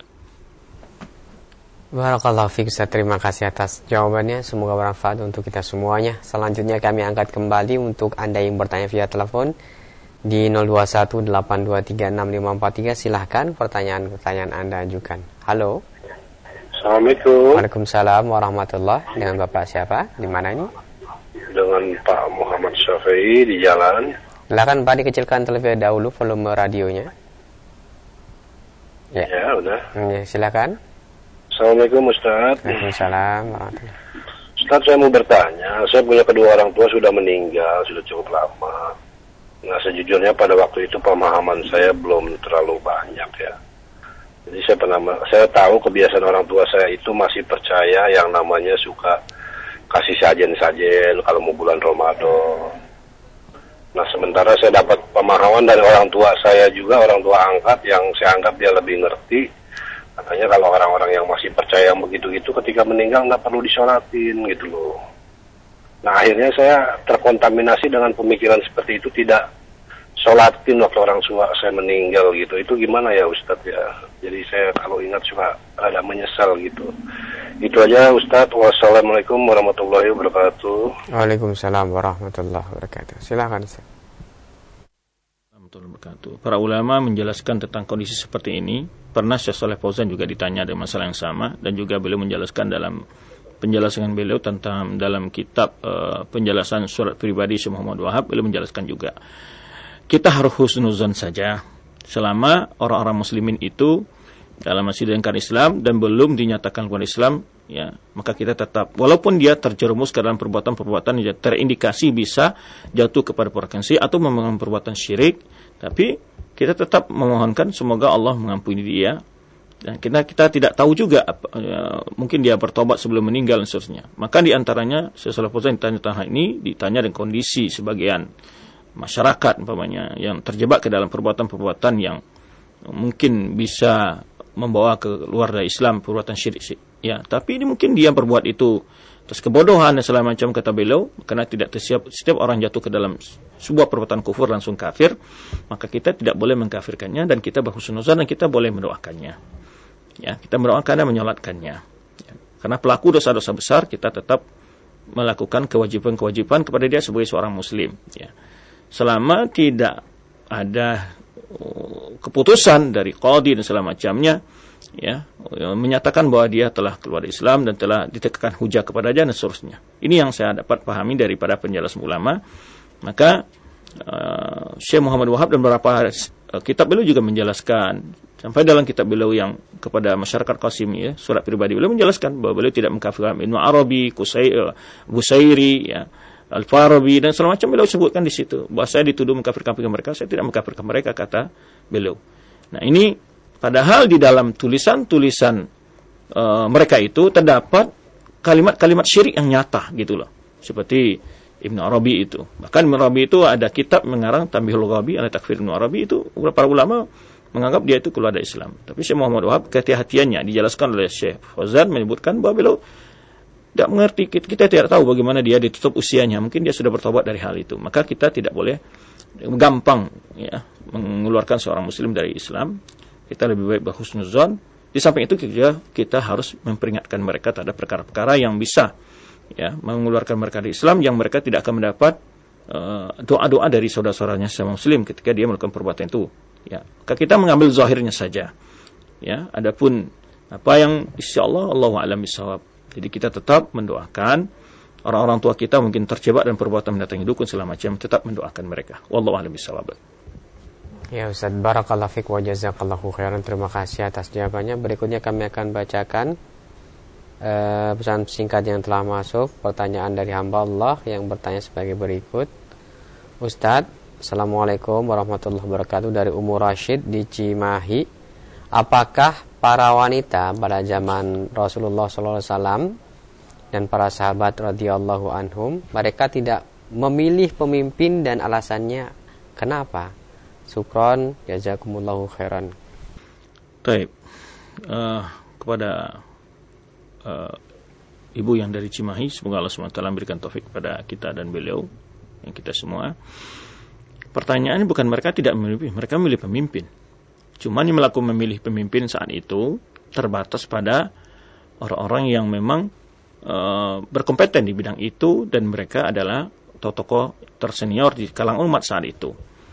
Barakallahu fiik Ustaz, terima kasih atas jawabannya. Semoga bermanfaat untuk kita semuanya. Selanjutnya kami angkat kembali untuk Anda yang bertanya via telepon di nol dua satu delapan dua tiga enam lima empat tiga. Silahkan pertanyaan-pertanyaan Anda ajukan. Halo. Assalamualaikum. Waalaikumsalam warahmatullahi. Dengan Bapak siapa? Di mana ini? Dengan Pak Muhammad Syafi'i di jalan. Silakan Pak dikecilkan terlebih dahulu volume radionya. Ya, ya udah. Ya, silakan. Assalamualaikum Ustaz. Waalaikumsalam warahmatullahi. Ustaz, saya mau bertanya. Saya punya kedua orang tua sudah meninggal, sudah cukup lama. Nah, sejujurnya pada waktu itu pemahaman saya belum terlalu banyak ya. Jadi saya pernah, saya tahu kebiasaan orang tua saya itu masih percaya yang namanya suka kasih sajen-sajen kalau mau bulan Ramadan. Nah, sementara saya dapat pemahaman dari orang tua saya juga, orang tua angkat yang saya anggap dia lebih ngerti. Katanya kalau orang-orang yang masih percaya yang begitu-gitu ketika meninggal nggak perlu disolatin gitu loh. Nah, akhirnya saya terkontaminasi dengan pemikiran seperti itu, tidak sholatin waktu orang tua saya meninggal gitu. Itu gimana ya Ustadz ya? Jadi saya kalau ingat suka ada menyesal gitu. Itu aja Ustadz. Wassalamualaikum warahmatullahi wabarakatuh. Waalaikumsalam warahmatullahi wabarakatuh. Silakan Ustadz. Warahmatullahi wabarakatuh. Para ulama menjelaskan tentang kondisi seperti ini. Pernah Syekh Shalih Fauzan juga ditanya dengan masalah yang sama, dan juga beliau menjelaskan dalam penjelasan beliau tentang dalam kitab uh, penjelasan surat pribadi Syekh Muhammad Wahab, beliau menjelaskan juga kita harus husnuzan saja selama orang-orang muslimin itu dalam masih dengan Islam dan belum dinyatakan keluar Islam, ya, maka kita tetap walaupun dia terjerumus ke dalam perbuatan-perbuatan yang terindikasi bisa jatuh kepada perkasi atau membangun perbuatan syirik, tapi kita tetap memohonkan semoga Allah mengampuni dia. Dan kita kita tidak tahu juga ya, mungkin dia bertobat sebelum meninggal dan seterusnya. Maka di antaranya sesuatu yang ditanya tentang hal ini ditanya dengan kondisi sebagian masyarakat umpamanya yang terjebak ke dalam perbuatan-perbuatan yang mungkin bisa membawa ke luar dari Islam, perbuatan syirik. Ya, tapi ini mungkin dia berbuat itu terus kebodohan dan segala macam kata beliau, karena tidak tersiap setiap orang jatuh ke dalam sebuah perbuatan kufur langsung kafir, maka kita tidak boleh mengkafirkannya dan kita berhusnuzan dan kita boleh mendoakannya. Ya, kita mendoakan dan menyolatkannya. Ya, karena pelaku dosa-dosa besar kita tetap melakukan kewajiban-kewajiban kepada dia sebagai seorang muslim, ya. Selama tidak ada uh, keputusan dari qadhi dan segala macamnya ya, menyatakan bahwa dia telah keluar dari Islam dan telah ditegakkan hujah kepadanya dan seterusnya. Ini yang saya dapat pahami daripada penjelasan ulama. Maka uh, Syekh Muhammad Wahab dan beberapa uh, kitab beliau juga menjelaskan, sampai dalam kitab beliau yang kepada masyarakat Qasimi, ya, surat pribadi beliau menjelaskan bahwa beliau tidak mengkafirkan Ibnu Arabi, Qusay, uh, Busairi, ya, Al-Farabi dan segala macam. Beliau sebutkan di situ bahwa saya dituduh mengkafirkan mereka, saya tidak mengkafirkan mereka, kata beliau. Nah, ini padahal di dalam tulisan-tulisan uh, mereka itu terdapat kalimat-kalimat syirik yang nyata gitu loh. Seperti Ibnu Arabi itu. Bahkan Ibnu Arabi itu ada kitab mengarang Tanbihul Ghabi ala Takfir Ibnu Arabi, itu para ulama menganggap dia itu keluar dari Islam. Tapi Syekh Muhammad Wahab kehati-hatiannya dijelaskan oleh Syekh Fauzan menyebutkan bahwa beliau tidak mengerti, kita, kita tidak tahu bagaimana dia ditutup usianya. Mungkin dia sudah bertobat dari hal itu. Maka kita tidak boleh gampang, ya, mengeluarkan seorang muslim dari Islam. Kita lebih baik berhusnuzon. Di samping itu kita, kita harus memperingatkan mereka terhadap perkara-perkara yang bisa, ya, mengeluarkan mereka dari Islam, yang mereka tidak akan mendapat uh, doa-doa dari saudara-saudaranya sesama muslim ketika dia melakukan perbuatan itu. Ya, maka kita mengambil zahirnya saja. Ya, adapun apa yang insyaallah Allahu a'lam bishawab. Jadi kita tetap mendoakan orang-orang tua kita mungkin terjebak dan perbuatan mendatangi dukun segala macam, tetap mendoakan mereka. Wallahu a'lam bishawab. Ya Ustaz, barakallahu fiik wa jazakallahu khairan. Terima kasih atas jawabannya. Berikutnya kami akan bacakan uh, pesan singkat yang telah masuk. Pertanyaan dari hamba Allah yang bertanya sebagai berikut. Ustaz, Assalamualaikum warahmatullahi wabarakatuh, dari Ummu Rashid di Cimahi. Apakah para wanita pada zaman Rasulullah shallallahu alaihi wasallam dan para sahabat radhiyallahu anhum, mereka tidak memilih pemimpin dan alasannya kenapa? Syukron, jazakumullahu khairan. Baik, uh, kepada uh, ibu yang dari Cimahi, semoga Allah subhanahu wa taala memberikan taufik kepada kita dan beliau, yang kita semua. Pertanyaannya bukan mereka tidak memilih, mereka memilih pemimpin. Cuma yang melakukan memilih pemimpin saat itu terbatas pada orang-orang yang memang uh, berkompeten di bidang itu, dan mereka adalah tokoh-tokoh tersenior di kalangan umat saat itu.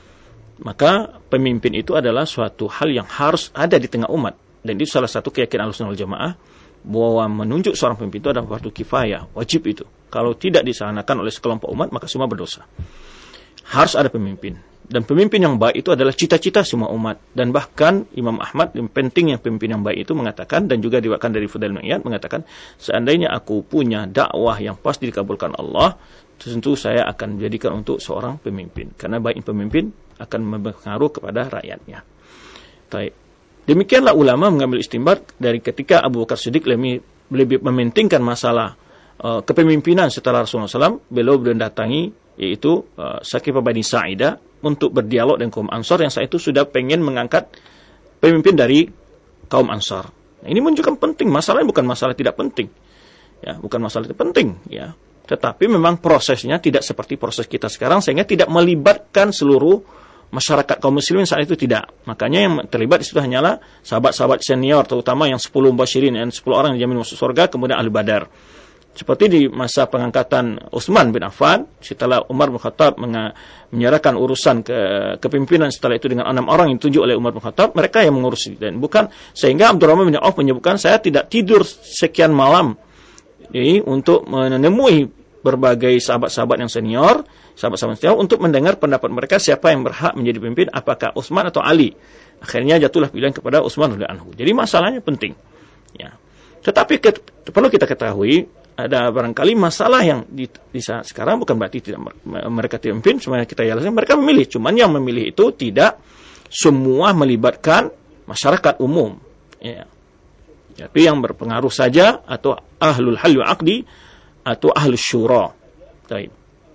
Maka pemimpin itu adalah suatu hal yang harus ada di tengah umat, dan itu salah satu keyakinan Ahlussunnah wal Jamaah bahwa menunjuk seorang pemimpin itu adalah fardu kifayah, wajib itu. Kalau tidak dilaksanakan oleh sekelompok umat maka semua berdosa. Harus ada pemimpin. Dan pemimpin yang baik itu adalah cita-cita semua umat. Dan bahkan Imam Ahmad, yang penting yang pemimpin yang baik itu mengatakan, dan juga diwakilkan dari Fudail bin Iyad mengatakan, seandainya aku punya dakwah yang pasti dikabulkan Allah, tentu saya akan menjadikan untuk seorang pemimpin. Karena baik pemimpin akan mempengaruhi kepada rakyatnya. Baik. Demikianlah ulama mengambil istinbat dari ketika Abu Bakar Siddiq lebih, lebih mementingkan masalah uh, kepemimpinan setelah Rasulullah shallallahu alaihi wasallam, beliau mendatangi yaitu uh, Saqifah Bani Sa'idah untuk berdialog dengan kaum Ansar yang saat itu sudah pengen mengangkat pemimpin dari kaum Ansar. Nah, ini menunjukkan penting. Masalahnya bukan masalah tidak penting, ya, bukan masalah tidak penting, ya. Tetapi memang prosesnya tidak seperti proses kita sekarang, sehingga tidak melibatkan seluruh masyarakat kaum muslimin saat itu, tidak. Makanya yang terlibat di situ hanyalah sahabat-sahabat senior, terutama yang sepuluh mubasyirin dan sepuluh orang yang dijamin masuk surga, kemudian ahli Badar. Seperti di masa pengangkatan Utsman bin Affan, setelah Umar bin Khattab menyerahkan urusan ke kepemimpinan setelah itu dengan enam orang yang ditunjuk oleh Umar bin Khattab, mereka yang mengurusi, dan bukan, sehingga Abdurrahman bin Auf menyebutkan, saya tidak tidur sekian malam ini untuk menemui berbagai sahabat-sahabat yang senior, sahabat-sahabat senior, untuk mendengar pendapat mereka siapa yang berhak menjadi pemimpin, apakah Utsman atau Ali. Akhirnya jatuhlah pilihan kepada Utsman radhiyallahu anhu. Jadi masalahnya penting, ya. Tetapi ke, perlu kita ketahui, ada barangkali masalah yang di, di saat sekarang bukan berarti tidak mereka tidak memimpin, semuanya kita jelaskan mereka memilih. Cuman yang memilih itu tidak semua melibatkan masyarakat umum, ya. Tapi yang berpengaruh saja, atau ahlul hal wal aqdi atau ahlus syura. Baik.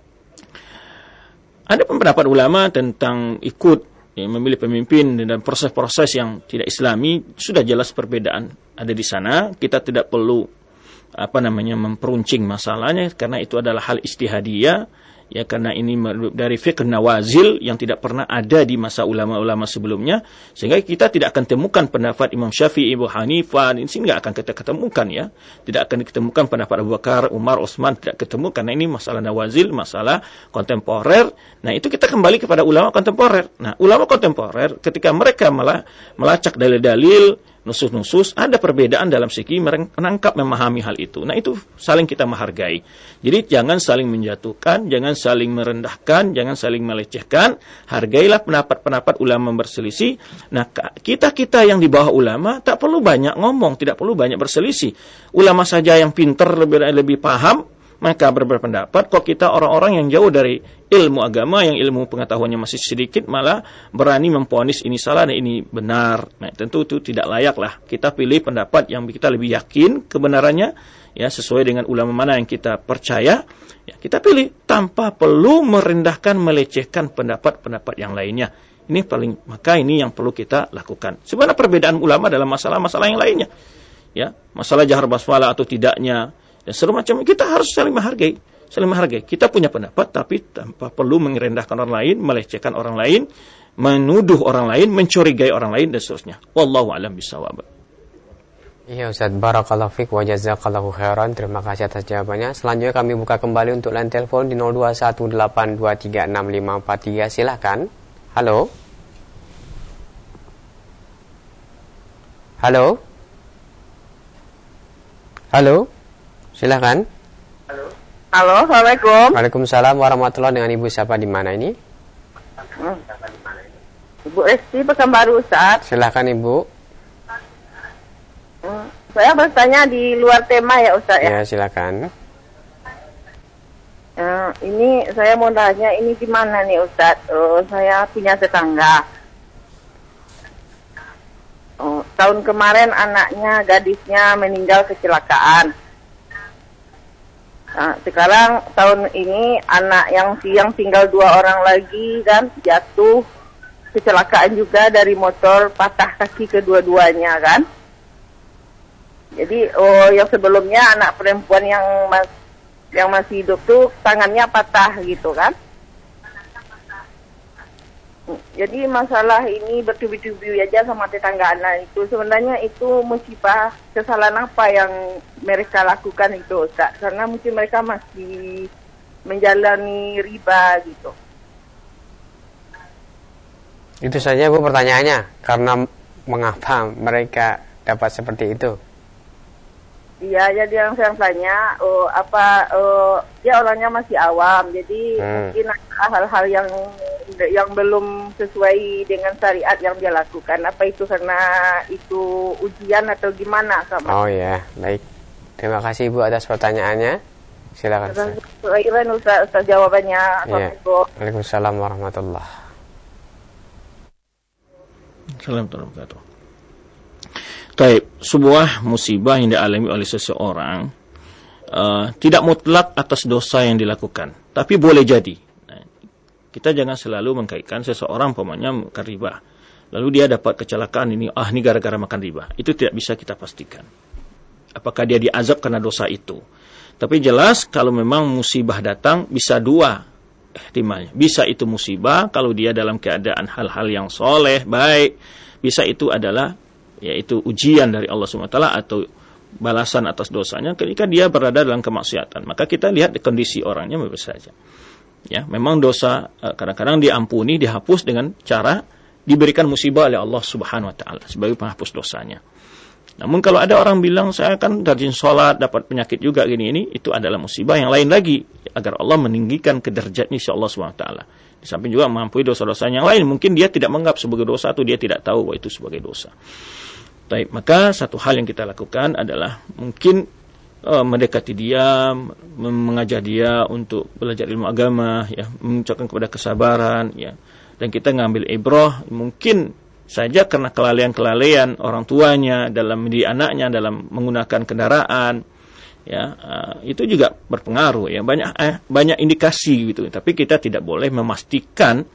Ada pendapat ulama tentang ikut, ya, memilih pemimpin dan proses-proses yang tidak Islami, sudah jelas perbedaan ada di sana. Kita tidak perlu apa namanya memperuncing masalahnya, karena itu adalah hal ijtihadiyah, ya, karena ini dari fiqh nawazil yang tidak pernah ada di masa ulama-ulama sebelumnya, sehingga kita tidak akan temukan pendapat Imam Syafi'i, Abu Hanifah, ini nggak akan kita ketemukan, ya, tidak akan ditemukan pendapat Abu Bakar, Umar, Utsman, tidak ketemu, karena ini masalah nawazil, masalah kontemporer. Nah, itu kita kembali kepada ulama kontemporer. Nah, ulama kontemporer ketika mereka malah melacak dalil-dalil, nusus-nusus, ada perbedaan dalam segi menangkap, memahami hal itu. Nah, itu saling kita menghargai. Jadi jangan saling menjatuhkan, jangan saling merendahkan, jangan saling melecehkan. Hargailah pendapat-pendapat ulama berselisih. Nah, kita-kita yang di bawah ulama tak perlu banyak ngomong, tidak perlu banyak berselisih. Ulama saja yang pintar, lebih lebih paham, maka berpendapat. Kok kita orang-orang yang jauh dari ilmu agama, yang ilmu pengetahuannya masih sedikit, malah berani memponis ini salah dan ini benar. Nah, tentu itu tidak layak lah. Kita pilih pendapat yang kita lebih yakin kebenarannya, ya, sesuai dengan ulama mana yang kita percaya, ya, kita pilih tanpa perlu merendahkan, melecehkan pendapat-pendapat yang lainnya. Ini paling, maka ini yang perlu kita lakukan. Sebenarnya perbedaan ulama dalam masalah-masalah yang lainnya, ya, masalah jahar basmalah atau tidaknya, dan seluruh macam, kita harus saling menghargai, saling menghargai. Kita punya pendapat, tapi tanpa perlu merendahkan orang lain, melecehkan orang lain, menuduh orang lain, mencurigai orang lain, dan seterusnya. Wallahu a'lam bishawab. Iya Ustaz, barakallahu fiik wa jazakallahu khairan. Terima kasih atas jawabannya. Selanjutnya kami buka kembali untuk line telepon di nol dua satu delapan dua tiga enam lima empat tiga. Silakan. Halo. Halo. Halo. Silakan. Halo. Halo, Assalamualaikum. Waalaikumsalam warahmatullahi. Dengan Ibu siapa di mana ini? Hmm. Ibu Esti Pekanbaru, Ustaz. Silakan Ibu. Hmm. Saya bertanya di luar tema ya, Ustaz ya. Ya, silakan. Hmm, ini saya mau tanya, ini gimana nih Ustaz? Uh, saya punya tetangga. Uh, tahun kemarin anaknya, gadisnya meninggal kecelakaan. Nah, sekarang tahun ini anak yang yang tinggal dua orang lagi kan jatuh kecelakaan juga dari motor, patah kaki kedua-duanya kan. Jadi oh yang sebelumnya anak perempuan yang mas, yang masih hidup tuh tangannya patah gitu kan. Jadi masalah ini bertubi-tubi aja sama tetangga anak itu. Sebenarnya itu musibah, kesalahan apa yang mereka lakukan itu, Ustaz? Karena mungkin mereka masih menjalani riba gitu. Itu saja Bu pertanyaannya. Karena mengapa mereka dapat seperti itu? Iya, jadi yang saya tanya, oh, apa oh, dia orangnya masih awam, jadi hmm. mungkin ada hal-hal yang yang belum sesuai dengan syariat yang dia lakukan. Apa itu karena itu ujian atau gimana sama? Oh ya, baik. Terima kasih Ibu atas pertanyaannya. Silakan. Silakan Ustaz, Ustaz jawabannya. Assalamualaikum. Ya. Waalaikumsalam warahmatullahi. Assalamualaikum warahmatullahi wabarakatuh. Taib, sebuah musibah yang dialami oleh seseorang uh, tidak mutlak atas dosa yang dilakukan, tapi boleh jadi. Nah, kita jangan selalu mengkaitkan seseorang umpamanya makan riba, lalu dia dapat kecelakaan ini, ah ini gara-gara makan riba. Itu tidak bisa kita pastikan. Apakah dia diazab karena dosa itu? Tapi jelas kalau memang musibah datang bisa dua ihtimalnya. Bisa itu musibah kalau dia dalam keadaan hal-hal yang soleh, baik. Bisa itu adalah yaitu ujian dari Allah subhanahu wa taala atau balasan atas dosanya ketika dia berada dalam kemaksiatan. Maka kita lihat kondisi orangnya bebas saja. Ya, memang dosa kadang-kadang diampuni, dihapus dengan cara diberikan musibah oleh Allah subhanahu wa taala sebagai penghapus dosanya. Namun kalau ada orang bilang saya kan rajin sholat, dapat penyakit juga gini ini, itu adalah musibah yang lain lagi agar Allah meninggikan kederajatnya insya Allah subhanahu wa taala. Di samping juga mengampuni dosa-dosa yang lain, mungkin dia tidak menganggap sebagai dosa atau dia tidak tahu bahwa itu sebagai dosa. Baik, maka satu hal yang kita lakukan adalah mungkin uh, mendekati dia, mengajar dia untuk belajar ilmu agama, ya, mengucapkan kepada kesabaran, ya, dan kita ngambil ibrah, mungkin saja karena kelalaian-kelalaian orang tuanya dalam mendidik anaknya, dalam menggunakan kendaraan, ya, uh, itu juga berpengaruh, ya, banyak eh, banyak indikasi gitu. Tapi kita tidak boleh memastikan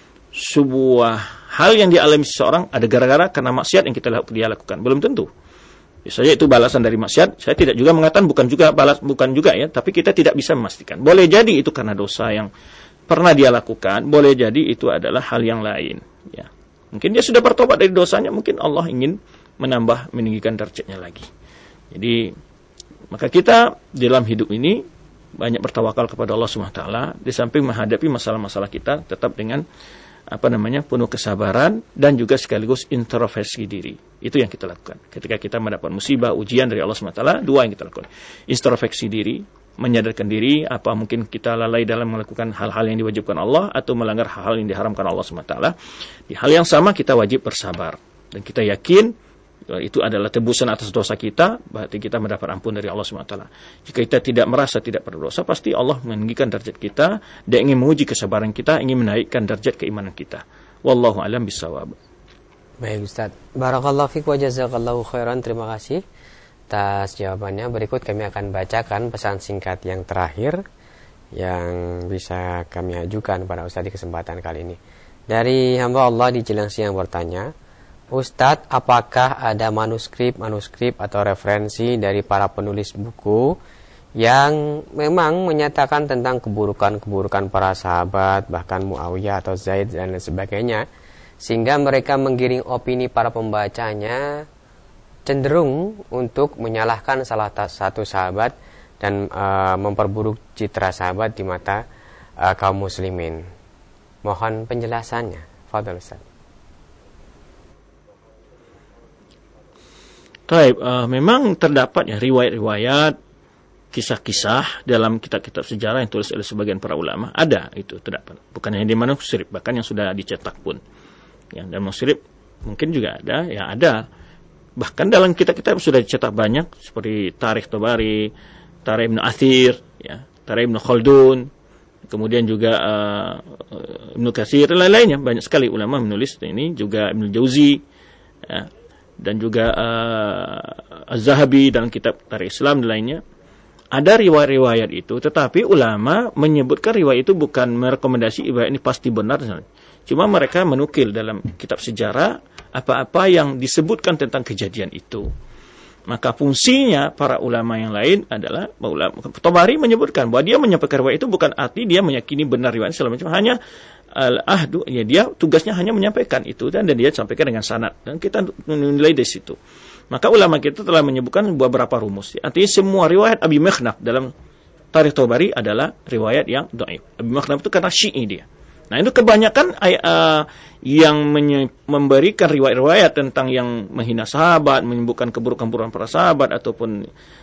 sebuah hal yang dialami seseorang ada gara-gara karena maksiat yang kita dia lakukan. Belum tentu. Biasanya itu balasan dari maksiat. Saya tidak juga mengatakan bukan juga balas bukan juga ya, tapi kita tidak bisa memastikan. Boleh jadi itu karena dosa yang pernah dia lakukan, boleh jadi itu adalah hal yang lain, ya. Mungkin dia sudah bertobat dari dosanya, mungkin Allah ingin menambah meninggikan derajatnya lagi. Jadi maka kita dalam hidup ini banyak bertawakal kepada Allah subhanahu wa taala, di samping menghadapi masalah-masalah kita tetap dengan apa namanya penuh kesabaran dan juga sekaligus introspeksi diri. Itu yang kita lakukan ketika kita mendapat musibah, ujian dari Allah subhanahu wa taala. Dua yang kita lakukan, introspeksi diri, menyadarkan diri apa mungkin kita lalai dalam melakukan hal-hal yang diwajibkan Allah atau melanggar hal-hal yang diharamkan Allah subhanahu wa taala. Di hal yang sama kita wajib bersabar dan kita yakin itu adalah tebusan atas dosa kita, berarti kita mendapat ampun dari Allah subhanahu wa taala. Jika kita tidak merasa tidak berdosa, pasti Allah meninggikan derajat kita. Dia ingin menguji kesabaran kita, ingin menaikkan derajat keimanan kita. Wallahu a'lam bishawab. Baik Ustaz, barakallahu fiik wa jazakallahu khairan. Terima kasih atas jawabannya. Berikut kami akan bacakan pesan singkat yang terakhir yang bisa kami ajukan pada Ustaz di kesempatan kali ini. Dari hamba Allah di Cilengsi yang bertanya, Ustadz, apakah ada manuskrip-manuskrip atau referensi dari para penulis buku yang memang menyatakan tentang keburukan-keburukan para sahabat, bahkan Muawiyah atau Zaid dan lain sebagainya, sehingga mereka menggiring opini para pembacanya cenderung untuk menyalahkan salah satu sahabat dan uh, memperburuk citra sahabat di mata uh, kaum muslimin? Mohon penjelasannya. Fadhil Ustaz. Baik, uh, memang terdapat ya riwayat-riwayat, kisah-kisah dalam kitab-kitab sejarah yang tulis oleh sebagian para ulama. Ada itu terdapat. Bukan hanya di manuskrip, bahkan yang sudah dicetak pun. Ya, dan manuskrip mungkin juga ada, ya ada. Bahkan dalam kitab-kitab sudah dicetak banyak seperti Tarikh Tabari, Tarikh Ibnu Athir, ya, Tarikh Ibnu Khaldun, kemudian juga uh, Ibnu Katsir dan lain-lainnya. Banyak sekali ulama menulis ini, juga Ibnu Jauzi, ya, dan juga uh, Az-Zahabi dalam kitab Tarikh Islam dan lainnya. Ada riwayat-riwayat itu, tetapi ulama menyebutkan riwayat itu bukan merekomendasi riwayat ini pasti benar. Cuma mereka menukil dalam kitab sejarah apa-apa yang disebutkan tentang kejadian itu. Maka fungsinya para ulama yang lain adalah, ulama Tabari menyebutkan bahwa dia menyampaikan riwayat itu bukan arti dia meyakini benar riwayat segala macam, hanya al-ahdu, ya dia tugasnya hanya menyampaikan itu dan, dan dia sampaikan dengan sanad dan kita menilai dari situ. Maka ulama kita telah menyebutkan beberapa rumus. Artinya semua riwayat Abi Mikhnaf dalam Tarikh Tabari adalah riwayat yang dhaif. Abi Mikhnaf itu karena Syi'i dia. Nah, itu kebanyakan uh, yang menye- memberikan riwayat-riwayat tentang yang menghina sahabat, menyebutkan keburukan-keburukan para sahabat ataupun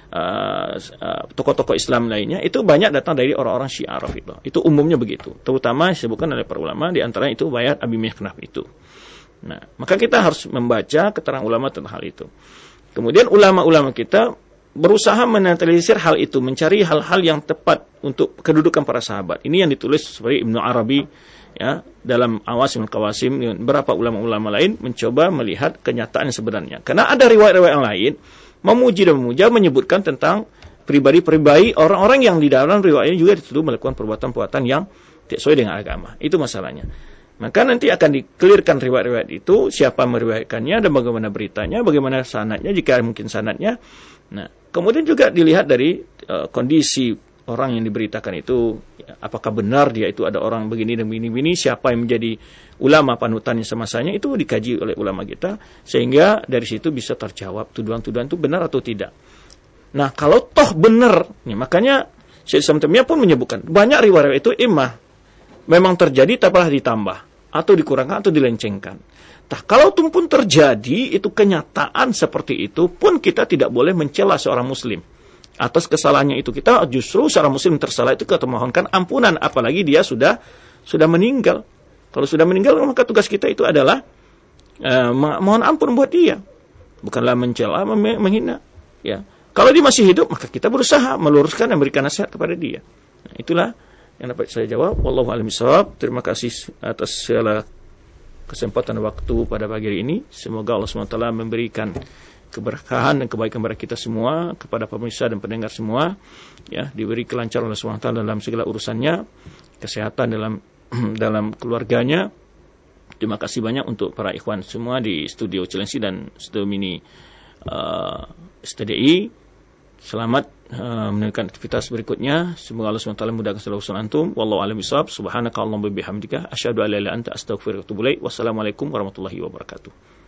uh, uh, tokoh-tokoh Islam lainnya, itu banyak datang dari orang-orang Syiah Rafidhah. Itu umumnya begitu. Terutama disebutkan oleh para ulama, di antaranya itu riwayat Abi Mikhnaf itu. Nah, maka kita harus membaca keterangan ulama tentang hal itu. Kemudian ulama-ulama kita berusaha menetralisir hal itu, mencari hal-hal yang tepat untuk kedudukan para sahabat. Ini yang ditulis seperti Ibnu Arabi, ya, dalam Awasimul Qawasim. Beberapa ulama-ulama lain mencoba melihat kenyataan yang sebenarnya. Karena ada riwayat-riwayat yang lain memuji dan memuja, menyebutkan tentang pribadi-pribadi orang-orang yang di dalam riwayatnya juga dituduh melakukan perbuatan-perbuatan yang tidak sesuai dengan agama. Itu masalahnya. Maka nanti akan dikelirkan riwayat-riwayat itu, siapa meriwayatkannya dan bagaimana beritanya, bagaimana sanadnya jika mungkin sanadnya. Nah, kemudian juga dilihat dari uh, kondisi orang yang diberitakan itu, ya, apakah benar dia itu ada orang begini dan begini-begini, siapa yang menjadi ulama panutannya semasanya, itu dikaji oleh ulama kita, sehingga dari situ bisa terjawab tuduhan-tuduhan itu benar atau tidak. Nah, kalau toh benar, nih, makanya Syekh Islam Taimiyah pun menyebutkan, banyak riwayat itu imah memang terjadi tapi ditambah, atau dikurangkan atau dilencengkan. Nah, kalau itu pun terjadi, itu kenyataan seperti itu, pun kita tidak boleh mencela seorang muslim atas kesalahannya itu. Kita justru seorang muslim tersalah itu kita mohonkan ampunan, apalagi dia sudah sudah meninggal. Kalau sudah meninggal, maka tugas kita itu adalah uh, mohon ampun buat dia, bukanlah mencela, menghina. Ya, kalau dia masih hidup, maka kita berusaha meluruskan dan memberikan nasihat kepada dia. Nah, itulah yang dapat saya jawab. Wallahu a'lam bishawab. Terima kasih atas segala kesempatan waktu pada pagi hari ini. Semoga Allah subhanahu wa taala memberikan keberkahan dan kebaikan kepada kita semua, kepada pemirsa dan pendengar semua, ya, diberi kelancaran Allah subhanahu wa taala dalam segala urusannya, kesehatan dalam dalam keluarganya. Terima kasih banyak untuk para ikhwan semua di studio Cilengsi dan studio mini uh, S T D I. Selamat uh, menunaikan aktivitas berikutnya. Semoga Allah subhanahu wa taala mudahkan segala urusan antum. Wallahu a'lam bishawab. Subhanakallahumma wa bihamdika asyhadu an la ilaha illa anta astaghfiruka wa atubu ilaik. Wassalamualaikum warahmatullahi wabarakatuh.